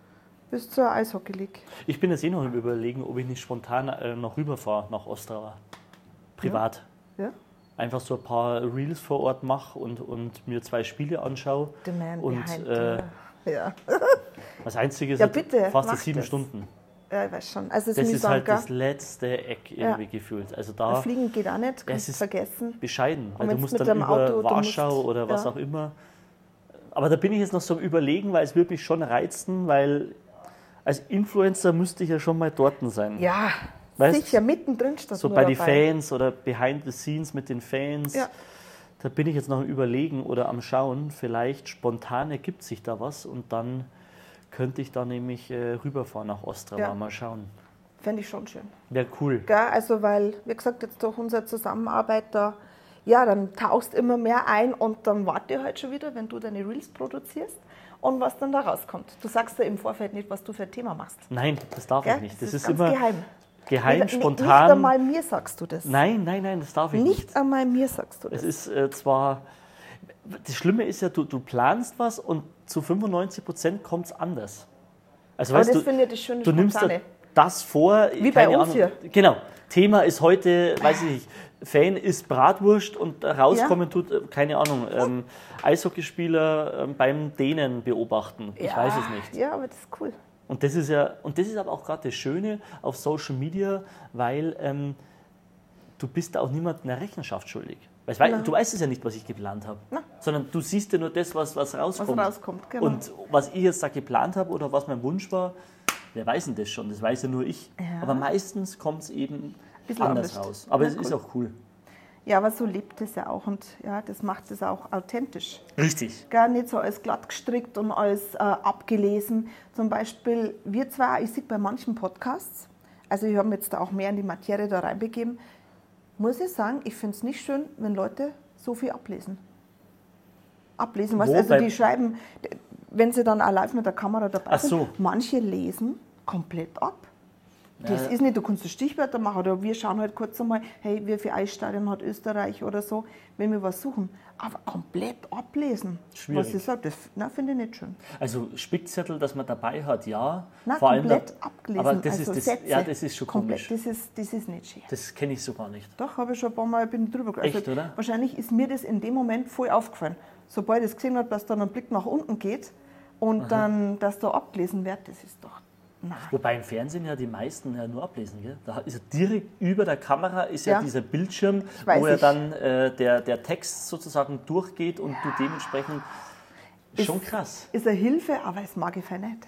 bis zur Eishockey League. Ich bin jetzt eh noch im Überlegen, ob ich nicht spontan äh, noch rüberfahre nach Ostrava. Privat. Ja? Einfach so ein paar Reels vor Ort mache und, und mir zwei Spiele anschaue. The man und behind äh, the- ja. das Einzige ist Ja, halt bitte, fast mach sieben das. Stunden. Ja, ich weiß schon. Also es Das ist ist halt Misanka. das letzte Eck irgendwie Ja. gefühlt. Also da Fliegen geht auch nicht, es kannst ist vergessen. bescheiden, weil Und du wenn's musst mit dann deinem über Auto- du Warschau musst- oder was ja. auch immer. Aber da bin ich jetzt noch so am Überlegen, weil es würde mich schon reizen, weil als Influencer müsste ich ja schon mal dort sein. Ja, Weißt, sicher, mittendrin steht So nur bei den dabei. Fans oder behind the scenes mit den Fans. Ja. Da bin ich jetzt noch am Überlegen oder am Schauen. Vielleicht spontan ergibt sich da was und dann könnte ich da nämlich äh, rüberfahren nach Ostrava. Ja. Mal schauen. Fände ich schon schön. Wäre cool. Gell? Also weil, wie gesagt, jetzt durch unsere Zusammenarbeit da, ja, dann tauchst immer mehr ein und dann warte ich halt schon wieder, wenn du deine Reels produzierst und was dann da rauskommt. Du sagst ja im Vorfeld nicht, was du für ein Thema machst. Nein, das darf Gell? ich nicht. Das, Das ist, ist ganz immer geheim. geheim, Nicht- spontan. Nicht einmal mir sagst du das. Nein, nein, nein, das darf ich nicht. Nicht einmal mir sagst du das. Es ist äh, zwar, das Schlimme ist ja, du, du planst was und zu fünfundneunzig Prozent kommt es anders. Also, Aber weißt das du, finde ich das schöne du nimmst da Spontane. das vor. Wie bei keine uns Ahnung, hier. Genau. Thema ist heute, weiß ich nicht, Fan isst Bratwurst und rauskommen tut, äh, keine Ahnung, ähm, Eishockeyspieler ähm, beim Dehnen beobachten. Ich ja, weiß es nicht. Ja, aber das ist cool. Und das ist ja, und das ist aber auch gerade das Schöne auf Social Media, weil ähm, du bist da auch niemandem eine Rechenschaft schuldig. Weil, weil, Nein. du weißt es ja nicht, was ich geplant habe, Nein. sondern du siehst ja nur das, was, was rauskommt. Was rauskommt, genau. Und was ich jetzt da geplant habe oder was mein Wunsch war, wer weiß denn das schon? Das weiß ja nur ich. Ja. Aber meistens kommt es eben Bisschen anders anders. raus. Aber Ja, es ist cool. auch cool. Ja, aber so lebt es ja auch und ja, das macht es auch authentisch. Richtig. Gar nicht so alles glatt gestrickt und alles äh, abgelesen. Zum Beispiel, wir zwar, ich sehe bei manchen Podcasts, also ich habe mich jetzt da auch mehr in die Materie da reinbegeben, muss ich sagen, ich finde es nicht schön, wenn Leute so viel ablesen. Ablesen, was Wo? also Bei- die schreiben, wenn sie dann auch live mit der Kamera dabei Ach sind, so. manche lesen komplett ab. Das Ja. ist nicht, du kannst das Stichwörter machen oder wir schauen halt kurz einmal, hey, wie viele Eisstadien hat Österreich oder so, wenn wir was suchen. Aber komplett ablesen, Schwierig. was ich sage, das na, finde ich nicht schön. Also Spickzettel, dass man dabei hat, ja. Na, Vor allem komplett da, abgelesen, Aber das, also ist, das, Sätze. ja, das ist schon komplett, komisch. das ist, das ist nicht schön. Das kenne ich so gar nicht. Doch, habe ich schon ein paar Mal bin ich drüber gegangen. Echt, oder? Wahrscheinlich ist mir das in dem Moment voll aufgefallen. Sobald ich es gesehen habe, dass da ein Blick nach unten geht und dann, dass da abgelesen wird, das ist doch, nein. Wobei im Fernsehen ja die meisten ja nur ablesen. Gell? Da ist ja direkt über der Kamera ist ja, Ja. dieser Bildschirm, Weiß wo ja ich. dann äh, der, der Text sozusagen durchgeht und du dementsprechend. Ist- Schon krass. Ist eine Hilfe, aber es mag ich voll nicht.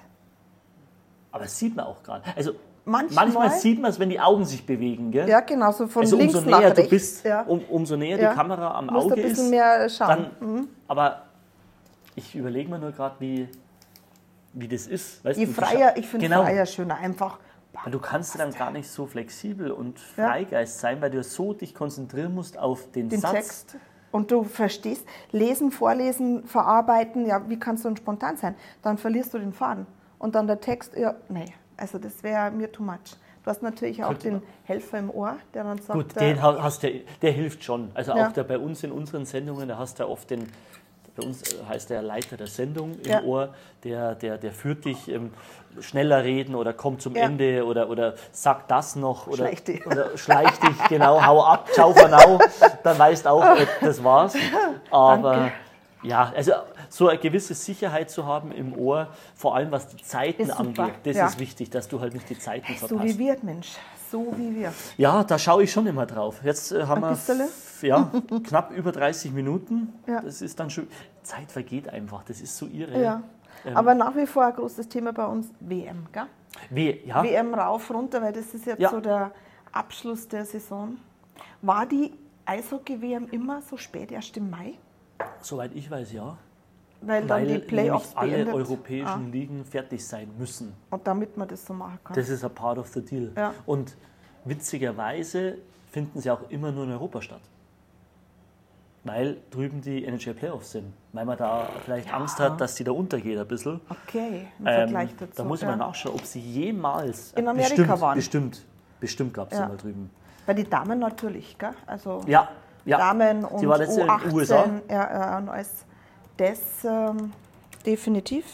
Aber das sieht man auch gerade. Also Manchmal- manchmal sieht man es, wenn die Augen sich bewegen. Gell? Ja, genau, so von also links umso nach näher rechts. du bist, ja. um, umso näher Ja. die Kamera am Musst Auge ein bisschen ist. mehr schauen. Dann, aber ich überlege mir nur gerade, wie, wie das ist. Weißt Je du, du freier, scha- ich finde genau. freier schöner, einfach. Weil du kannst dann gar nicht so flexibel und Ja. Freigeist sein, weil du so dich konzentrieren musst auf den, Den Satz. Text. Und du verstehst, lesen, vorlesen, verarbeiten, ja, wie kannst du denn spontan sein? Dann verlierst du den Faden. Und dann der Text, ja, nee, also das wäre mir too much. Du hast natürlich auch Könnte den man. Helfer im Ohr, der dann sagt, Gut, äh, den ha- hast du, der hilft schon. Also Ja. auch der bei uns in unseren Sendungen, da hast du ja oft den, bei uns äh, heißt der Leiter der Sendung im Ja. Ohr, der, der, der führt dich ähm, schneller reden oder kommt zum Ja. Ende oder, oder sagt das noch oder Schleich dich. oder schleich dich, genau, hau ab, ciao for now, dann weißt auch, äh, das war's. Aber Danke. ja, also so eine gewisse Sicherheit zu haben im Ohr, vor allem was die Zeiten Ist super, angeht, das ja. ist wichtig, dass du halt nicht die Zeiten so verpasst. wie wir, Mensch, so wie wir. Ja, da schaue ich schon immer drauf. Jetzt äh, haben Ein wir bissele? f- ja, knapp über dreißig Minuten. Ja. Das ist dann schon. Zeit vergeht einfach. Das ist so irre. Ja. Ähm, Aber nach wie vor ein großes Thema bei uns, W M, gell? Wie, ja, W M rauf, runter, weil das ist jetzt Ja. so der Abschluss der Saison. War die Eishockey-W M immer so spät, erst im Mai? soweit ich weiß, ja. Weil dann Weil die nämlich Playoffs alle beendet. europäischen Ah, Ligen fertig sein müssen. und damit man das so machen kann. Das ist ein part of the deal. Ja. Und witzigerweise finden sie auch immer nur in Europa statt. weil drüben die N H L Playoffs sind. Weil man da vielleicht ja. Angst hat, dass die da untergeht ein bisschen. Okay, im ähm, Vergleich dazu. Da muss ich ja. mal nachschauen, ob sie jemals... In Amerika bestimmt, waren. Bestimmt, bestimmt gab es ja. mal drüben. Bei den Damen natürlich, gell? Also ja, ja. Damen und die war letztes U Jahr achtzehn. in den U S A. Ja, ja, und alles. Das ähm, definitiv.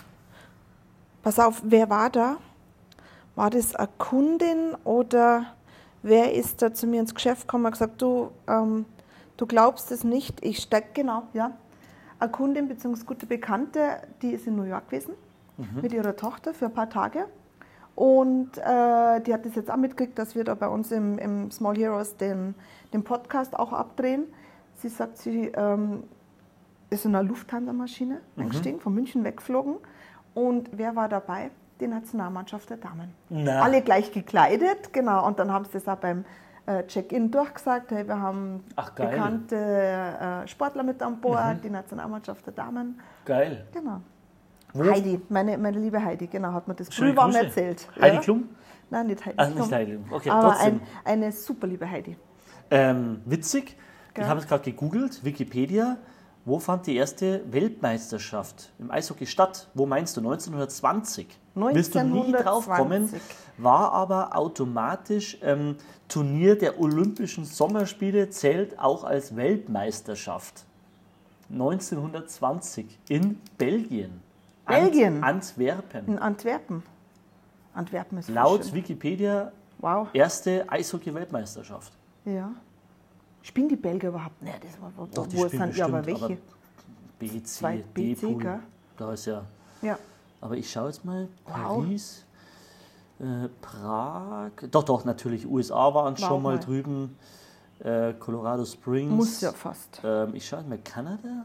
Pass auf, wer war da? War das eine Kundin oder wer ist da zu mir ins Geschäft gekommen und gesagt, du, ähm, du glaubst es nicht, ich stecke, genau, ja. Eine Kundin bzw. gute Bekannte, die ist in New York gewesen mhm. mit ihrer Tochter für ein paar Tage. Und äh, die hat das jetzt auch mitgekriegt, dass wir da bei uns im, im Small Heroes den, den Podcast auch abdrehen. Sie sagt, sie ähm, ist in einer Lufthansa-Maschine mhm. eingestiegen, von München weggeflogen. Und wer war dabei? Die Nationalmannschaft der Damen. Na. Alle gleich gekleidet, genau. Und dann haben sie das auch beim äh, Check-in durchgesagt. Hey, wir haben Ach, bekannte äh, Sportler mit an Bord, mhm. die Nationalmannschaft der Damen. Geil. Genau. Wo? Heidi, meine, meine liebe Heidi, genau, hat mir das Schöne früh warm Grüße. erzählt. Heidi ja? Klum? Nein, nicht Heidi Ach, Klum. nicht Heidi Klum. Okay, aber trotzdem. Ein, eine super liebe Heidi. Ähm, witzig, Geil. ich habe es gerade gegoogelt, Wikipedia. Wo fand die erste Weltmeisterschaft im Eishockey statt? Wo meinst du? neunzehnhundertzwanzig. Willst du nie drauf kommen? War aber automatisch ähm, Turnier der Olympischen Sommerspiele, zählt auch als Weltmeisterschaft. neunzehnhundertzwanzig in Belgien. Belgien? Ant- Antwerpen. In Antwerpen. Antwerpen ist Laut schön. Wikipedia Wow. erste Eishockey-Weltmeisterschaft. Ja. Spielen die Belgier überhaupt? Nein, das war, wo, Doch, die wo spielen sind die aber bestimmt, welche? aber B C, Zwei B C, D-Pool, gell? da ist ja... Ja. Aber ich schaue jetzt mal, Wow. Paris, äh, Prag, doch, doch, natürlich, U S A waren War schon auch mal mal. drüben, äh, Colorado Springs. Muss ja fast. Ähm, ich schaue mal, Kanada,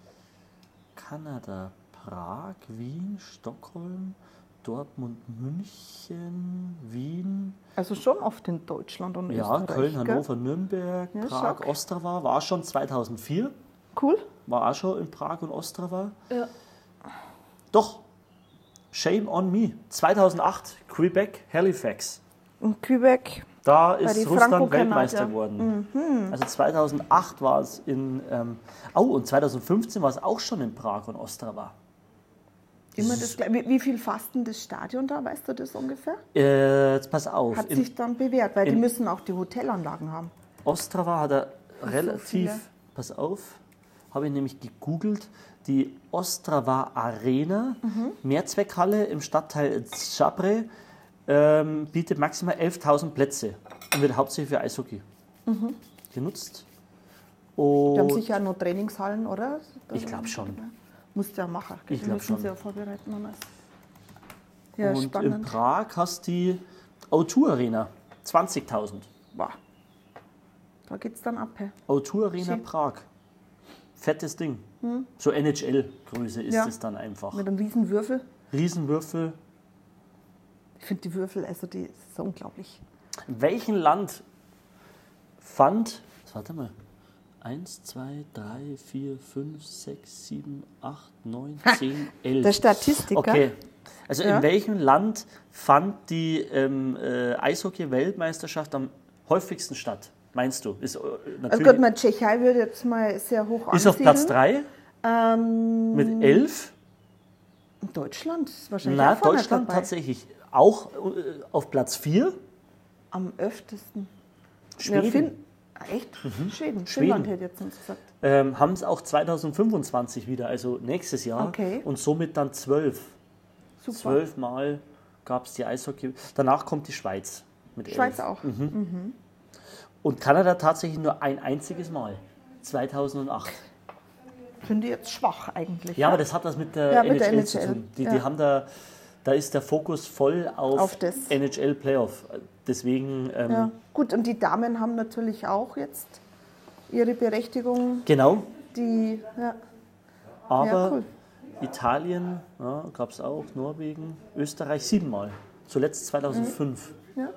Kanada, Prag, Wien, Stockholm, Dortmund, München, Wien. Also schon oft in Deutschland und Ja, Österreich. Köln, gell? Hannover, Nürnberg, Ja, Prag, schock. Ostrava, war schon zweitausendvier, Cool. war auch schon in Prag und Ostrava. Ja. Doch, shame on me, zweitausendacht, Quebec, Halifax. Und Quebec. Da Bei ist die Russland Franco-Kanadier. Weltmeister geworden. Mhm. Also zweitausendacht war es in, ähm, oh, und zweitausendfünfzehn war es auch schon in Prag und Ostrava. Immer das, gleiche. wie, wie viel fasst denn das Stadion da, weißt du das ungefähr? Äh, jetzt pass auf, Hat in sich dann bewährt, weil die in- müssen auch die Hotelanlagen haben. Ostrava hat er so relativ, viele. pass auf, habe ich nämlich gegoogelt, die Ostrava Arena, Mhm. Mehrzweckhalle im Stadtteil Zabre, ähm, bietet maximal elftausend Plätze und wird hauptsächlich für Eishockey genutzt. Die haben Und sicher auch noch Trainingshallen, oder? ich glaube schon. Musst du ja machen. gell? Ich Die glaub müssen schon. sie ja vorbereiten. Und alles. Ja, und in spannend. Prag hast du die O zwei Arena, zwanzigtausend. Boah. Da geht's dann ab. Hey. O zwei Arena Schön. Prag. Fettes Ding. So N H L-Größe ist Ja. es dann einfach. Mit einem riesen Würfel. Riesenwürfel. Ich finde die Würfel, also die ist so unglaublich. In welchem Land fand, warte mal, eins, zwei, drei, vier, fünf, sechs, sieben, acht, neun, zehn, elf. Der Statistiker. Okay, also Ja. in welchem Land fand die ähm, äh, Eishockey-Weltmeisterschaft am häufigsten statt? Meinst du? Ist, äh, Also natürlich, gut, mein Tschechei würde jetzt mal sehr hoch ist auf ansiedeln. Platz drei Ähm, mit elf. Deutschland ist wahrscheinlich Na, auch vorne Deutschland dabei. tatsächlich auch äh, auf Platz vier. Am öftesten. Schweden. Ja, Finn, echt? Schweden. Finnland hätte ich jetzt sonst gesagt. Ähm, haben es auch zweitausendfünfundzwanzig wieder, also nächstes Jahr. Okay. Und somit dann zwölf. Super. Zwölfmal gab es die Eishockey. Danach kommt die Schweiz mit Schweiz elf. auch. Und Kanada tatsächlich nur ein einziges Mal. zweitausendacht. Finde ich jetzt schwach eigentlich. Ja, aber das hat was mit der, Ja, mit N H L, der zu N H L, tun. Die, ja. die haben da, da ist der Fokus voll auf, Auf das. N H L Playoff. Deswegen, ähm, Ja. Gut, und die Damen haben natürlich auch jetzt ihre Berechtigung. genau. Die, ja, Aber ja, cool. Italien ja, gab es auch, Norwegen, Österreich siebenmal. Zuletzt zweitausendfünf. Ja.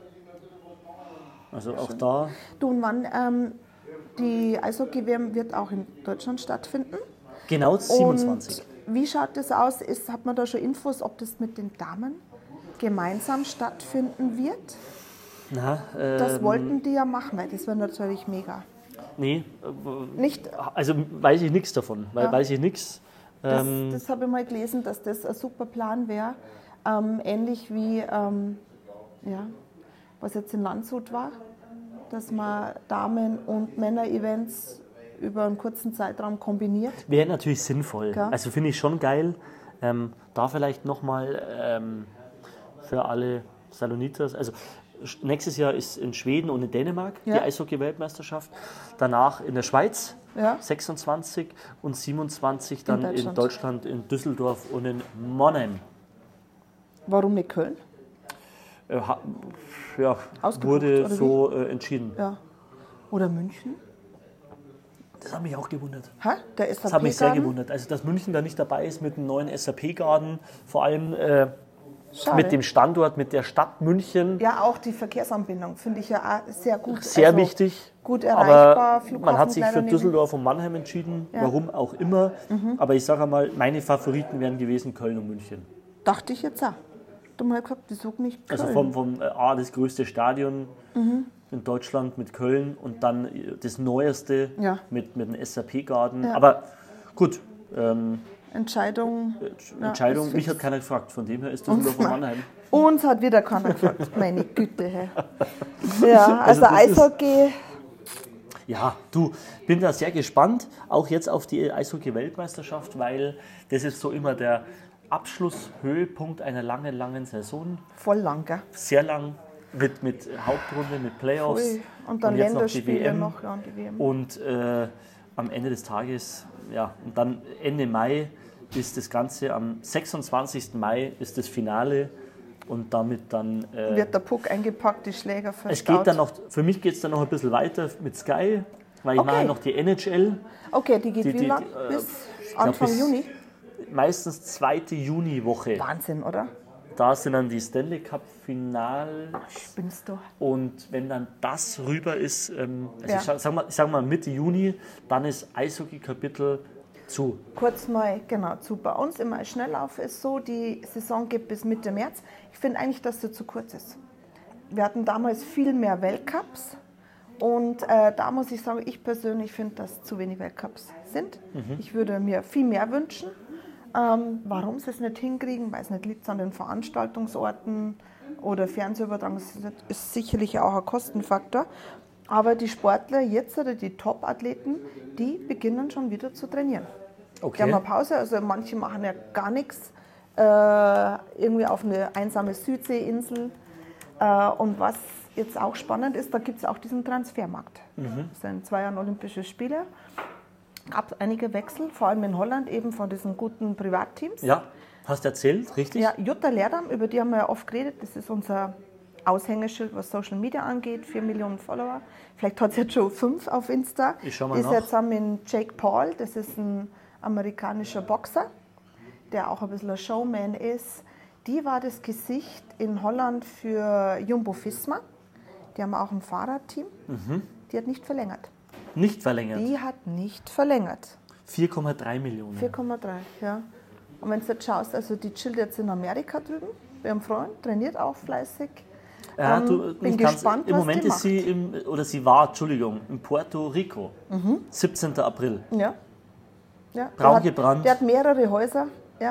Also auch da. Du, und wann ähm, die Eishockey-W M wird auch in Deutschland stattfinden. Genau siebenundzwanzig. Und wie schaut das aus? Ist, hat man da schon Infos, ob das mit den Damen gemeinsam stattfinden wird? Na, ähm, Das wollten die ja machen, weil das wäre natürlich mega. Nee, Nicht? also weiß ich nichts davon, weil Ja. weiß ich nichts. Das, Ähm, das habe ich mal gelesen, dass das ein super Plan wäre. Ähm, ähnlich wie, ähm, ja, was jetzt in Landshut war, dass man Damen- und Männer-Events über einen kurzen Zeitraum kombiniert. Wäre natürlich sinnvoll. Ja. Also finde ich schon geil. Ähm, da vielleicht nochmal ähm, für alle Salonitas, also sch- nächstes Jahr ist in Schweden und in Dänemark die Ja. Eishockey-Weltmeisterschaft. Danach in der Schweiz Ja. sechsundzwanzig und siebenundzwanzig dann in Deutschland. Deutschland, in Düsseldorf und in Monheim. Warum nicht Köln? Äh, ha- ja, Ausgebucht, wurde oder wie? so äh, entschieden. Ja. Oder München? Das hat mich auch gewundert. Ha? Der Das hat mich sehr S A P-Garten? gewundert. Also, dass München da nicht dabei ist mit dem neuen S A P-Garten, vor allem äh, Schade. mit dem Standort, mit der Stadt München. Ja, auch die Verkehrsanbindung finde ich ja auch sehr gut. Sehr Also wichtig. Gut erreichbar, Aber Flughafen man hat sich gleich für daneben. Düsseldorf und Mannheim entschieden, Ja. warum auch immer. Aber ich sage einmal, meine Favoriten wären gewesen Köln und München. Dachte ich jetzt auch. Du mal gesagt, wieso nicht Köln? Also vom, vom äh, A, das größte Stadion in Deutschland mit Köln und dann äh, das neueste Ja. mit, mit dem S A P-Garten. Ja. Aber gut, ähm, Entscheidung. Ja, Entscheidung, ist mich fix. hat keiner gefragt, von dem her ist Düsseldorf und Mannheim. Uns hat wieder keiner gefragt. Meine Güte, hey. Ja, also, das ist- Eishockey. Ja, du, bin da sehr gespannt, auch jetzt auf die Eishockey-Weltmeisterschaft, weil das ist so immer der Abschlusshöhepunkt einer langen, langen Saison. Voll lang, gell? Sehr lang mit, mit Hauptrunde, mit Playoffs. Ui. Und dann jetzt Länderspiele noch, ja, und die W M. Und äh, am Ende des Tages, ja, und dann Ende Mai ist das Ganze, am sechsundzwanzigsten Mai ist das Finale und damit dann... Äh, Wird der Puck eingepackt, die Schläger es verstaut. geht dann noch, für mich geht es dann noch ein bisschen weiter mit Sky, weil ich Okay. mache noch die N H L. Okay, die geht Die- wie die- lang? die, äh, Bis ich glaub, Anfang bis- Juni? Meistens zweite Juniwoche. Wahnsinn, oder? Da sind dann die Stanley Cup Final Spinnst du? und wenn dann das rüber ist, ähm, also Ja. ich sag, sag mal, ich sag mal Mitte Juni, dann ist Eishockey-Kapitel zu. Kurz mal, genau, zu bei uns im Schnelllauf ist so, die Saison geht bis Mitte März. Ich finde eigentlich, dass sie zu kurz ist. Wir hatten damals viel mehr Weltcups und äh, da muss ich sagen, ich persönlich finde, dass zu wenig Weltcups sind. Ich würde mir viel mehr wünschen. Ähm, warum sie es nicht hinkriegen, weiß nicht, liegt es an den Veranstaltungsorten oder Fernsehübertragung, das ist, ist sicherlich auch ein Kostenfaktor. Aber die Sportler jetzt oder die Top-Athleten, die beginnen schon wieder zu trainieren. Die Okay. haben eine Pause, also manche machen ja gar nichts, äh, irgendwie auf eine einsame Südseeinsel. Äh, und was jetzt auch spannend ist, da gibt es auch diesen Transfermarkt. Es sind zwei Jahre Olympische Spiele, gab es einige Wechsel, vor allem in Holland eben von diesen guten Privatteams. Ja, hast erzählt, richtig? Ja, Jutta Leerdam, über die haben wir ja oft geredet, das ist unser Aushängeschild, was Social Media angeht, vier Millionen Follower. Vielleicht hat sie jetzt schon fünf auf Insta. Ich schau mal ist nach. jetzt zusammen mit Jake Paul, das ist ein amerikanischer Boxer, der auch ein bisschen ein Showman ist. Die war das Gesicht in Holland für Jumbo Visma. Die haben auch ein Fahrradteam. Mhm. Die hat nicht verlängert. Nicht verlängert. Die hat nicht verlängert. vier Komma drei Millionen. vier Komma drei, ja. Und wenn du jetzt schaust, also die chillt jetzt in Amerika drüben, bei ihrem Freund, trainiert auch fleißig. Ja, Ähm, du, bin nicht ganz, gespannt, Im was Moment die ist sie, im, oder sie war, Entschuldigung, in Puerto Rico. siebzehnten April. Ja. ja. Braun Der hat, gebrannt. Der hat mehrere Häuser, ja.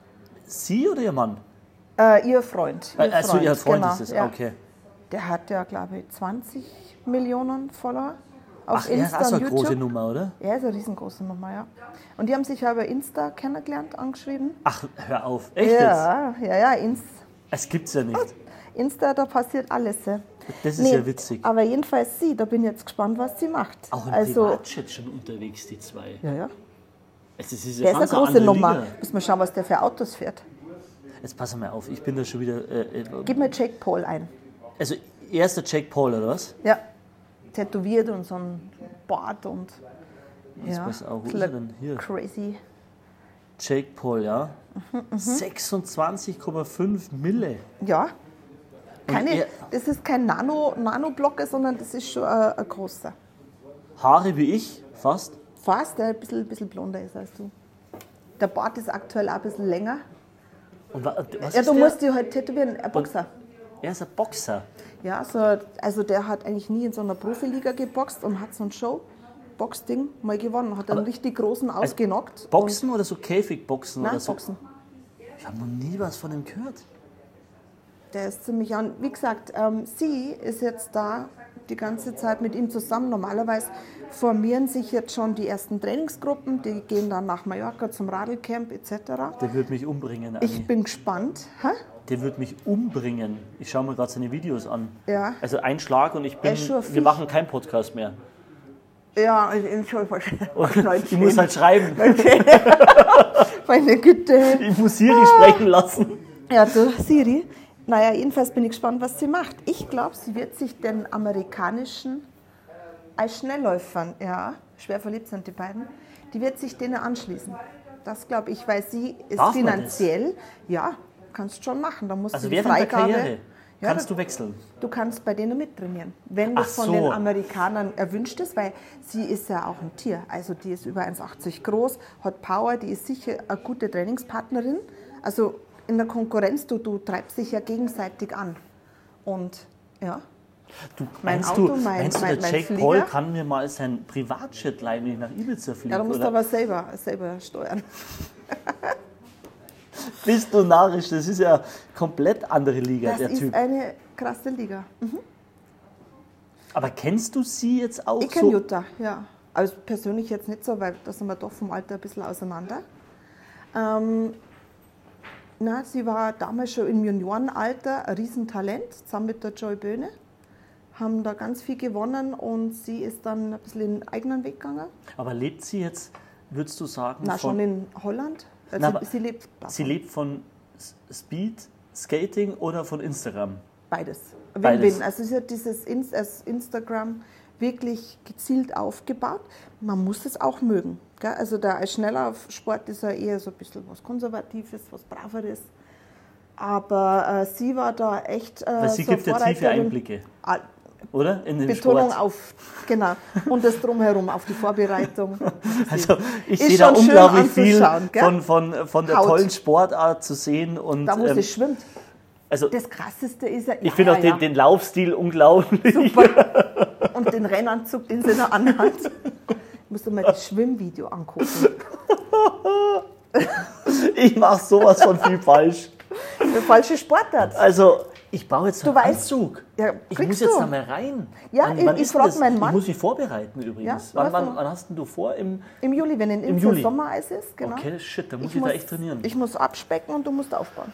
Sie oder ihr Mann? Äh, ihr Freund. Ihr Also ihr Freund genau, ist es, ja. okay. Der hat ja, glaube ich, zwanzig Millionen Follower auf Ach, er ist Insta auch so und eine große YouTube. Nummer, oder? Er ist eine riesengroße Nummer, ja. Und die haben sich ja über Insta kennengelernt, angeschrieben. Ach, hör auf. Echt jetzt? Ja, ja, ja, Inst, Es gibt's ja nicht. Insta, da passiert alles. Ja. Das ist ja witzig. Aber jedenfalls sie, da bin ich jetzt gespannt, was sie macht. Auch im also, Privatjet schon unterwegs, die zwei. ja, ja. Es ist ja Der ist eine ganz große andere Nummer. Liga. Müssen wir schauen, was der für Autos fährt. Jetzt pass mal auf, ich bin da schon wieder... Äh, äh, Gib mir Jake Paul ein. also, er ist der Jack Paul, oder was? Ja. Tätowiert und so ein Bart und. Jetzt Ja. pass auf, wo ist bisschen er denn? Hier. Crazy. Jake Paul, ja. Mhm, sechsundzwanzig Komma fünf Mille. Ja. Keine, er- das ist kein Nano, Nano-Blocke, sondern das ist schon ein, ein großer. Haare wie ich, fast. Fast, der ein bisschen, bisschen blonder ist als du. Der Bart ist aktuell auch ein bisschen länger. Und wa- was Ja, ist du der? musst dich halt tätowieren, ein Boxer. Er ist ein Boxer. Ja, so, also der hat eigentlich nie in so einer Profiliga geboxt und hat so ein Show Boxding mal gewonnen. Hat einen richtig großen ausgenockt. Also Boxen oder so Käfigboxen? Nein, oder so? Boxen. Ich habe noch nie was von ihm gehört. Der ist ziemlich an. Wie gesagt, ähm, sie ist jetzt da die ganze Zeit mit ihm zusammen. Normalerweise formieren sich jetzt schon die ersten Trainingsgruppen. Die gehen dann nach Mallorca zum Radlcamp et cetera. Der wird mich umbringen, Anni. Ich bin gespannt. Hä? Der wird mich umbringen. Ich schaue mir gerade seine Videos an. Ja. Also ein Schlag und ich bin. Er ist schon Wir fisch. machen keinen Podcast mehr. Ja, Entschuldigung. Ich muss halt schreiben. Meine Güte. Ich muss Siri sprechen lassen. Ja, du, Siri. Naja, jedenfalls bin ich gespannt, was sie macht. Ich glaube, sie wird sich den amerikanischen Eisschnellläufern, ja, schwer verliebt sind die beiden, die wird sich denen anschließen. Das glaube ich, weil sie ist Darf man finanziell, ja, kannst schon machen. Da musst Also du die während der Freigabe, Karriere ja, kannst da- du wechseln. Du kannst bei denen mittrainieren, wenn Ach das von so. den Amerikanern erwünscht ist, weil sie ist ja auch ein Tier. Also die ist über eins Komma achtzig groß, hat Power, die ist sicher eine gute Trainingspartnerin. Also in der Konkurrenz, du, du treibst dich ja gegenseitig an. Und ja, Du, Mein meinst Auto, du, mein- meinst du, mein- der mein Jake Flieger? Paul kann mir mal sein Privatjet leihen, wenn ich nach Ibiza fliege? ja, du musst oder? aber selber, selber steuern. Bist du narrisch? Das ist ja komplett andere Liga, Das der ist Typ. eine krasse Liga. Aber kennst du sie jetzt auch Ich kenne so? Jutta, ja. Also persönlich jetzt nicht so, weil da sind wir doch vom Alter ein bisschen auseinander. Ähm, na, sie war damals schon im Juniorenalter ein Riesentalent, zusammen mit der Joy Böhne. Haben da ganz viel gewonnen und sie ist dann ein bisschen in den eigenen Weg gegangen. Aber lebt sie jetzt, würdest du sagen, Na, von, schon in Holland. Also Na, aber sie lebt davon. sie lebt von S- Speed, Skating oder von Instagram? Beides. Beides. Win-win. Also sie hat dieses Inst- das Instagram wirklich gezielt aufgebaut. Man muss es auch mögen. Gell? Also der Schnelllaufsport ist ja eher so ein bisschen was Konservatives, was Braveres. Aber äh, sie war da echt äh, Weil sie so gibt ja tiefe Vorreiterin. Einblicke, Ah, oder? In den Betonung Sport. auf, genau, und das Drumherum, auf die Vorbereitung. Also ich Ist sehe da schon schön unglaublich viel anzuschauen, gell? von, von, von der Haut. tollen Sportart zu sehen. Und, Da, wo ähm, sie schwimmt. also Das Krasseste ist ja... ich finde auch den, den Laufstil unglaublich. Super. Und den Rennanzug, den sie noch anhat. Ich muss dir mal das Schwimmvideo angucken. Ich mache sowas von viel falsch. Der falsche Sportart. Also ich baue jetzt Du einen weißt- Anzug. Ja, Ich kriegst muss jetzt du. da mal rein. Ja, ich- ich ist denn frag das? meinen Mann. Ich muss mich vorbereiten übrigens. Ja, wann, weißt wann, du. wann hast denn du vor? Im, Im Juli, wenn in Im Insel Juli. Sommereis ist, genau. Okay, shit, da muss ich, da echt trainieren. Ich muss abspecken und du musst aufbauen.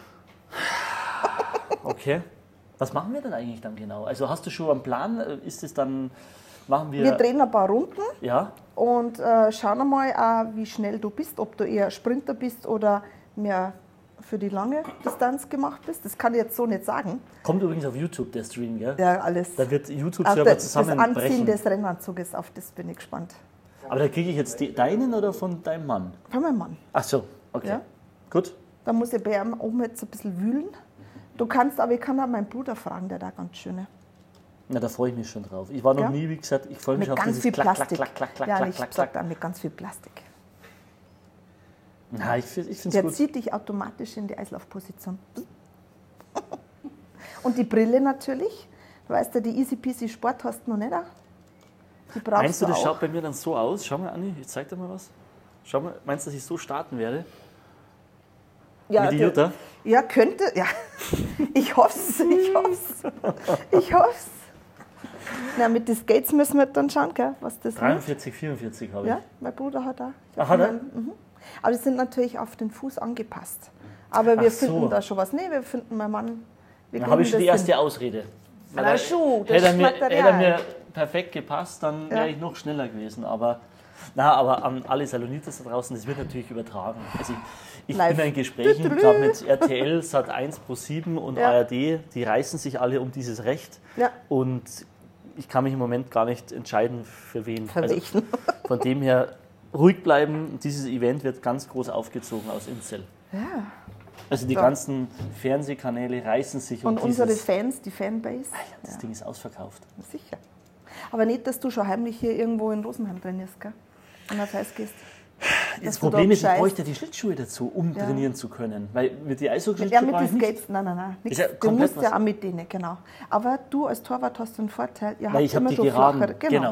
Okay. Was machen wir denn eigentlich dann genau? Also hast du schon einen Plan? Ist es dann, machen wir... Wir drehen ein paar Runden ja, und äh, schauen einmal, äh, wie schnell du bist, ob du eher Sprinter bist oder mehr für die lange Distanz gemacht bist. Das kann ich jetzt so nicht sagen. kommt übrigens auf YouTube der Stream, gell? Ja, alles. Da wird Auf YouTube-Server der, das Anziehen zusammenbrechen. des Rennanzuges, auf das bin ich gespannt. Aber da kriege ich jetzt die, deinen oder von deinem Mann? Von meinem Mann. Ach so, okay. Ja. Gut. Da muss ich bei ihm oben jetzt ein bisschen wühlen. Du kannst, aber ich kann auch meinen Bruder fragen, der da ganz schöne. Na, da freue ich mich schon drauf. Ich war noch Ja. nie, wie gesagt, ich freue mich Mit auf ganz dieses viel Klack, Klack, Plastik. Klack, Klack, Klack, ja, Klack, ich Klack, sag Klack. dann mit ganz viel Plastik. Na, ich, find- ich finde es Der gut. zieht dich automatisch in die Eislaufposition. Und die Brille natürlich. Du weißt ja, die Easy Peasy Sport hast du noch nicht. Die brauchst Meinst du, das auch. schaut bei mir dann so aus? Schau mal, Anni, ich zeig dir mal was. Schau mal, meinst du, dass ich so starten werde? Ja, Wie die der- Jutta? Ja, könnte, ja. Ich hoffe es, ich hoffe es. Ich hoffe es. Na, mit den Skates müssen wir dann schauen, gell, was das wird. dreiundvierzig, vierundvierzig habe ich. Ja, mein Bruder hat da. Ach, hat er? Mhm. Aber die sind natürlich auf den Fuß angepasst. Aber wir Ach so. finden da schon was. Nee, wir finden, mein Mann. Wir Dann habe ich kriegen schon die das erste hin. Ausrede. Weil Na, er- Schuh, das hätte, er mir, Material. hätte er mir perfekt gepasst, dann Ja. wäre ich noch schneller gewesen. Aber, na, aber an alle Salonitas da draußen, das wird natürlich übertragen. Also ich, ich Live. bin in Gesprächen, Tüdelü. gerade mit R T L, Sat eins, ProSieben und Ja. A R D, die reißen sich alle um dieses Recht. Ja. Und ich kann mich im Moment gar nicht entscheiden, für wen. Für Also welchen. von dem her ruhig bleiben. Dieses Event wird ganz groß aufgezogen aus Inzell. Ja. Also die Ja. ganzen Fernsehkanäle reißen sich um Und unsere dieses... Fans, die Fanbase. Das Ding ist ausverkauft. Ja, sicher. Aber nicht, dass du schon heimlich hier irgendwo in Rosenheim trainierst, gell? Und auf Eis gehst. Das Dass du Problem da ist, ich bescheißt. bräuchte die Schlittschuhe dazu, um Ja. trainieren zu können. Weil mit den Ja, Eishockey-Schlittschuhen mit brauche den ich nicht. Skates, nein, nein, nein. Nix. Ist ja Du komplett musst ja was- auch mit denen, genau. Aber du als Torwart hast einen Vorteil. Ihr Weil habt ich habe immer die so geraden, flachere, genau.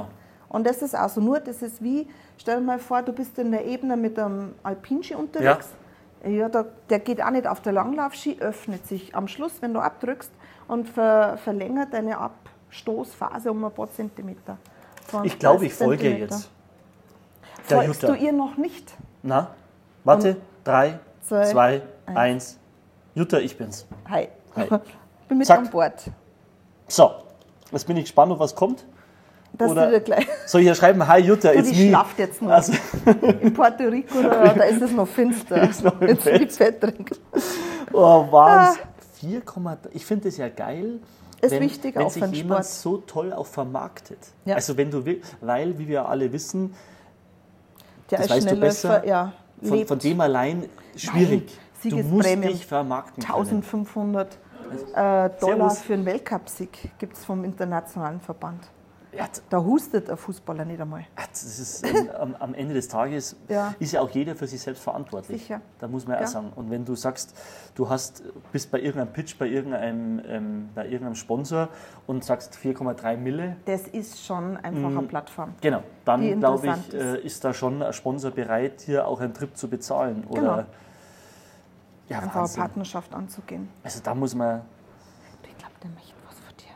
Und das ist auch so, nur das ist wie, stell dir mal vor, du bist in der Ebene mit einem Alpinski unterwegs. Ja, ja da, der geht auch nicht auf der Langlaufski, öffnet sich am Schluss, wenn du abdrückst und ver, verlängert deine Abstoßphase um ein paar Zentimeter. Ich glaube, ich folge jetzt. Der Folgst Jutta. du ihr noch nicht? Na, warte, drei, zwei, zwei, eins. eins. Jutta, ich bin's. Hi. Hi. Bin mit Zack. an Bord. So, jetzt bin ich gespannt, auf was kommt. Das Oder du dir gleich. soll ich hier schreiben, hi Jutta, Du, it's die me. schlaft jetzt noch. Also, In Puerto Rico, da, da ist es noch finster. ist noch im jetzt Bett. liegt Fett drin. oh, Wahnsinn. vier Komma drei. Ich finde das ja geil, Ist wenn, wichtig wenn auch sich für den jemand Sport. so toll auch vermarktet. Ja. Also wenn du willst, weil, wie wir alle wissen, Der das ist weißt du Schnellläufer, besser, ja, von, lebt von dem allein schwierig. Du musst Siegesprämien. dich vermarkten können. eintausendfünfhundert äh, Dollar Servus. für einen Weltcupsieg gibt es vom internationalen Verband. Ja, Da hustet ein Fußballer nicht einmal. das ist, ähm, am, am Ende des Tages Ja. ist ja auch jeder für sich selbst verantwortlich. Sicher. Da muss man ja Ja. auch sagen. Und wenn du sagst, du hast, bist bei irgendeinem Pitch, bei irgendeinem, ähm, bei irgendeinem Sponsor und sagst vier Komma drei Mille, Das ist schon einfach eine Plattform. genau, Die dann glaube ich, interessant ist. äh, ist da schon ein Sponsor bereit, hier auch einen Trip zu bezahlen. Oder, Genau. Ja, Einfach eine Wahnsinn. Partnerschaft anzugehen. Also da muss man, Du, ich glaube, der möchte was von dir.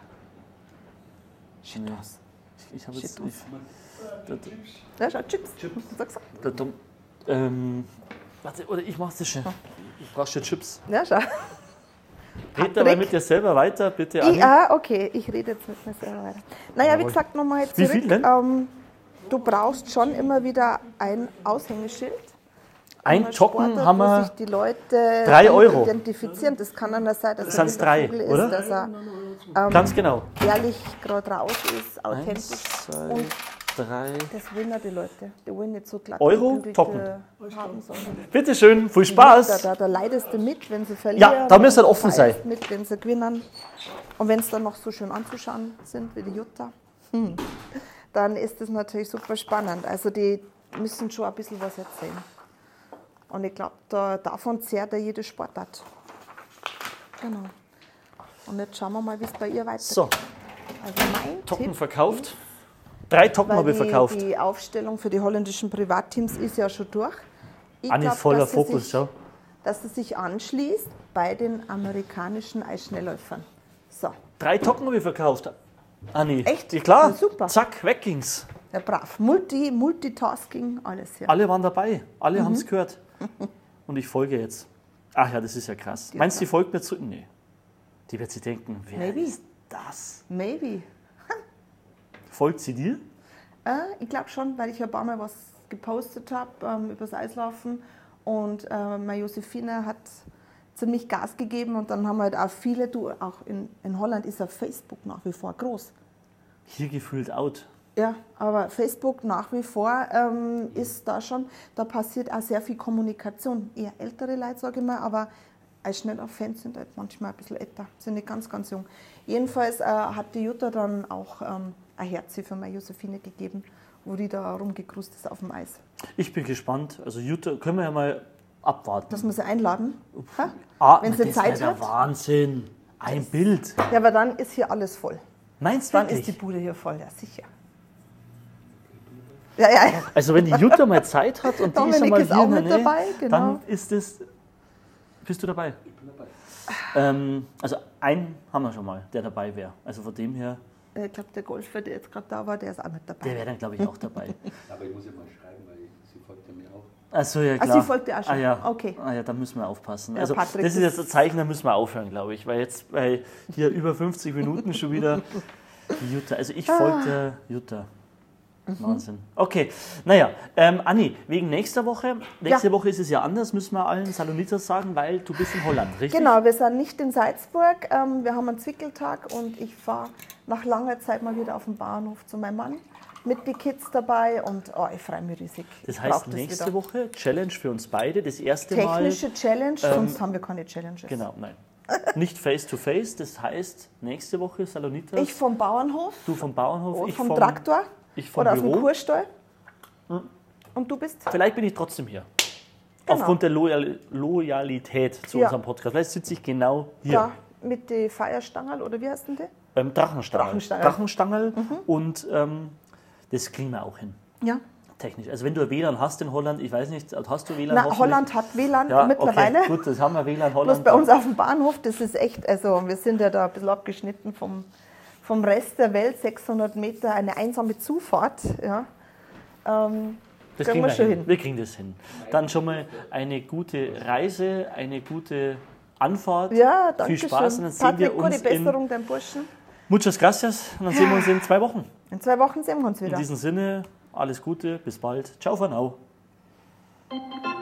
Shit Nee. aus. ich, ich habe jetzt, Shit ich, da, Ja, schau, Chips. Chips. Sag's. da, da, ähm, warte, oder ich mach's das schnell. Du brauchst ja Chips. Ja, schau. Red dabei mit dir selber weiter, bitte. Ich, Anni. ah, okay, ich rede jetzt mit mir selber weiter. Naja, wie Jawohl. gesagt, nochmal jetzt Wie zurück. viel denn? Ähm, du brauchst schon immer wieder ein Aushängeschild. Ein Ein Tocken Sportart, haben wo wir. sich die Leute Drei damit Euro. identifizieren. Das kann dann sein, dass er Sind's ein drei, Vogel oder? ist, dass er ähm, Ganz genau. ehrlich gerade raus ist, authentisch. Eins, zwei, Und drei. das wollen ja die Leute. Die wollen nicht so glatt Euro, gebügelte Tocken. haben, sondern Bitte schön, viel da, Spaß. da, da leidest du mit, wenn sie verlieren. Ja, da müsst ihr und offen du sein. leidest mit, wenn sie gewinnen. Und wenn es dann noch so schön anzuschauen sind wie die Jutta, hm, dann ist das natürlich super spannend. Also die müssen schon ein bisschen was erzählen. Und ich glaube, da, davon zehrt ja jede Sportart. Genau. Und jetzt schauen wir mal, wie es bei ihr weitergeht. So, Also mein Tocken Tipp, verkauft. Drei Tocken weil habe ich die, verkauft. die Aufstellung für die holländischen Privatteams ist ja schon durch. Ich Anni, glaub, voller dass sie Fokus, sich, schau. dass sie sich anschließt bei den amerikanischen Eisschnellläufern. So, Drei Tocken habe ich verkauft. Anni. Echt? Ja, klar. Ja, super. Zack, weg ging's. ja brav. Multi, Multitasking, alles hier. Alle waren dabei. Alle Mhm. haben es gehört. Und ich folge jetzt. Ach ja, das ist ja krass. Ja, Meinst du, die klar. folgt mir zurück? Nee. Die wird sich denken, wer Maybe. ist das? Maybe. Folgt sie dir? Äh, ich glaube schon, weil ich ein paar Mal was gepostet habe ähm, über das Eislaufen und äh, meine Josephine hat ziemlich Gas gegeben und dann haben halt auch viele, du, auch in, in Holland ist ja Facebook nach wie vor groß. Hier gefühlt out. Ja, aber Facebook nach wie vor ähm, ist da schon, da passiert auch sehr viel Kommunikation. Eher ältere Leute, sage ich mal, aber als schneller Fans sind halt manchmal ein bisschen älter, sind nicht ganz, ganz jung. Jedenfalls äh, hat die Jutta dann auch ähm, ein Herz für meine Josephine gegeben, wo die da rumgekrust ist auf dem Eis. Ich bin gespannt. Also Jutta, können wir ja mal abwarten. Dass wir sie einladen, ha? Ah, wenn sie das Zeit wär hat. der Wahnsinn. Ein Bild. Ja, aber dann ist hier alles voll. Meinst du Dann ist die wirklich? Bude hier voll, ja sicher. Ja, ja, ja. Also wenn die Jutta mal Zeit hat und die ist Dominik einmal ist hier auch in der mit Nähe, dabei, genau. dann ist es... Bist du dabei? Ich bin dabei. Ähm, also einen haben wir schon mal, der dabei wäre. Also von dem her, Ich glaube, der Golfer, der jetzt gerade da war, der ist auch mit dabei. der wäre dann glaube ich auch dabei. Aber ich muss ja mal schreiben, weil sie folgt ja mir auch. Achso, ja Ah, klar. sie folgt dir auch schon? Ah ja, Okay. ah, ja, da müssen wir aufpassen. Ja, Also Patrick das ist jetzt ist- ein Zeichen, da müssen wir aufhören, glaube ich. Weil jetzt bei hier über fünfzig Minuten schon wieder die Jutta. Also ich folge der Jutta. Wahnsinn. Okay, naja, ähm, Anni, wegen nächster Woche, nächste Ja. Woche ist es ja anders, müssen wir allen Salonitas sagen, weil du bist in Holland, richtig? Genau, wir sind nicht in Salzburg, ähm, wir haben einen Zwickeltag und ich fahre nach langer Zeit mal wieder auf den Bauernhof zu meinem Mann mit den Kids dabei und oh, ich freue mich riesig. Das Ich heißt, brauch nächste wieder. Woche Challenge für uns beide, das erste Technische Challenge, ähm, sonst haben wir keine Challenges. Mal. Genau, nein. Nicht face to face, das heißt, nächste Woche Salonitas, Ich vom Bauernhof, du vom Bauernhof, oder ich vom vom Traktor ich vom oder aus dem Büro. Kurstall. Und du bist? Vielleicht bin ich trotzdem hier. Genau. Aufgrund der Loyal Loyalität zu Ja. unserem Podcast. Vielleicht sitze ich genau hier. Da mit den Feierstangerl oder wie heißt denn die? Beim Drachenstangel. Drachenstangel. Drachenstangel. Und ähm, Das kriegen wir auch hin. Ja. Technisch. Also wenn du W L A N hast in Holland, ich weiß nicht, hast du W L A N? Na, Holland hat W L A N ja, mittlerweile. Okay, gut, das haben wir W L A N Holland. Bloß bei uns auf dem Bahnhof, das ist echt, also wir sind ja da ein bisschen abgeschnitten vom, vom Rest der Welt, sechshundert Meter, eine einsame Zufahrt. Ja. Ähm, das kriegen wir schon hin. hin. Wir kriegen das hin. Dann schon mal eine gute Reise, eine gute Anfahrt. Ja, danke Viel Spaß. schön. Und dann sehen wir Patrick, uns gute Besserung, dein Burschen. Muchas gracias. Und dann sehen wir uns in zwei Wochen. In zwei Wochen sehen wir uns wieder. In diesem Sinne, alles Gute, bis bald. Ciao for now.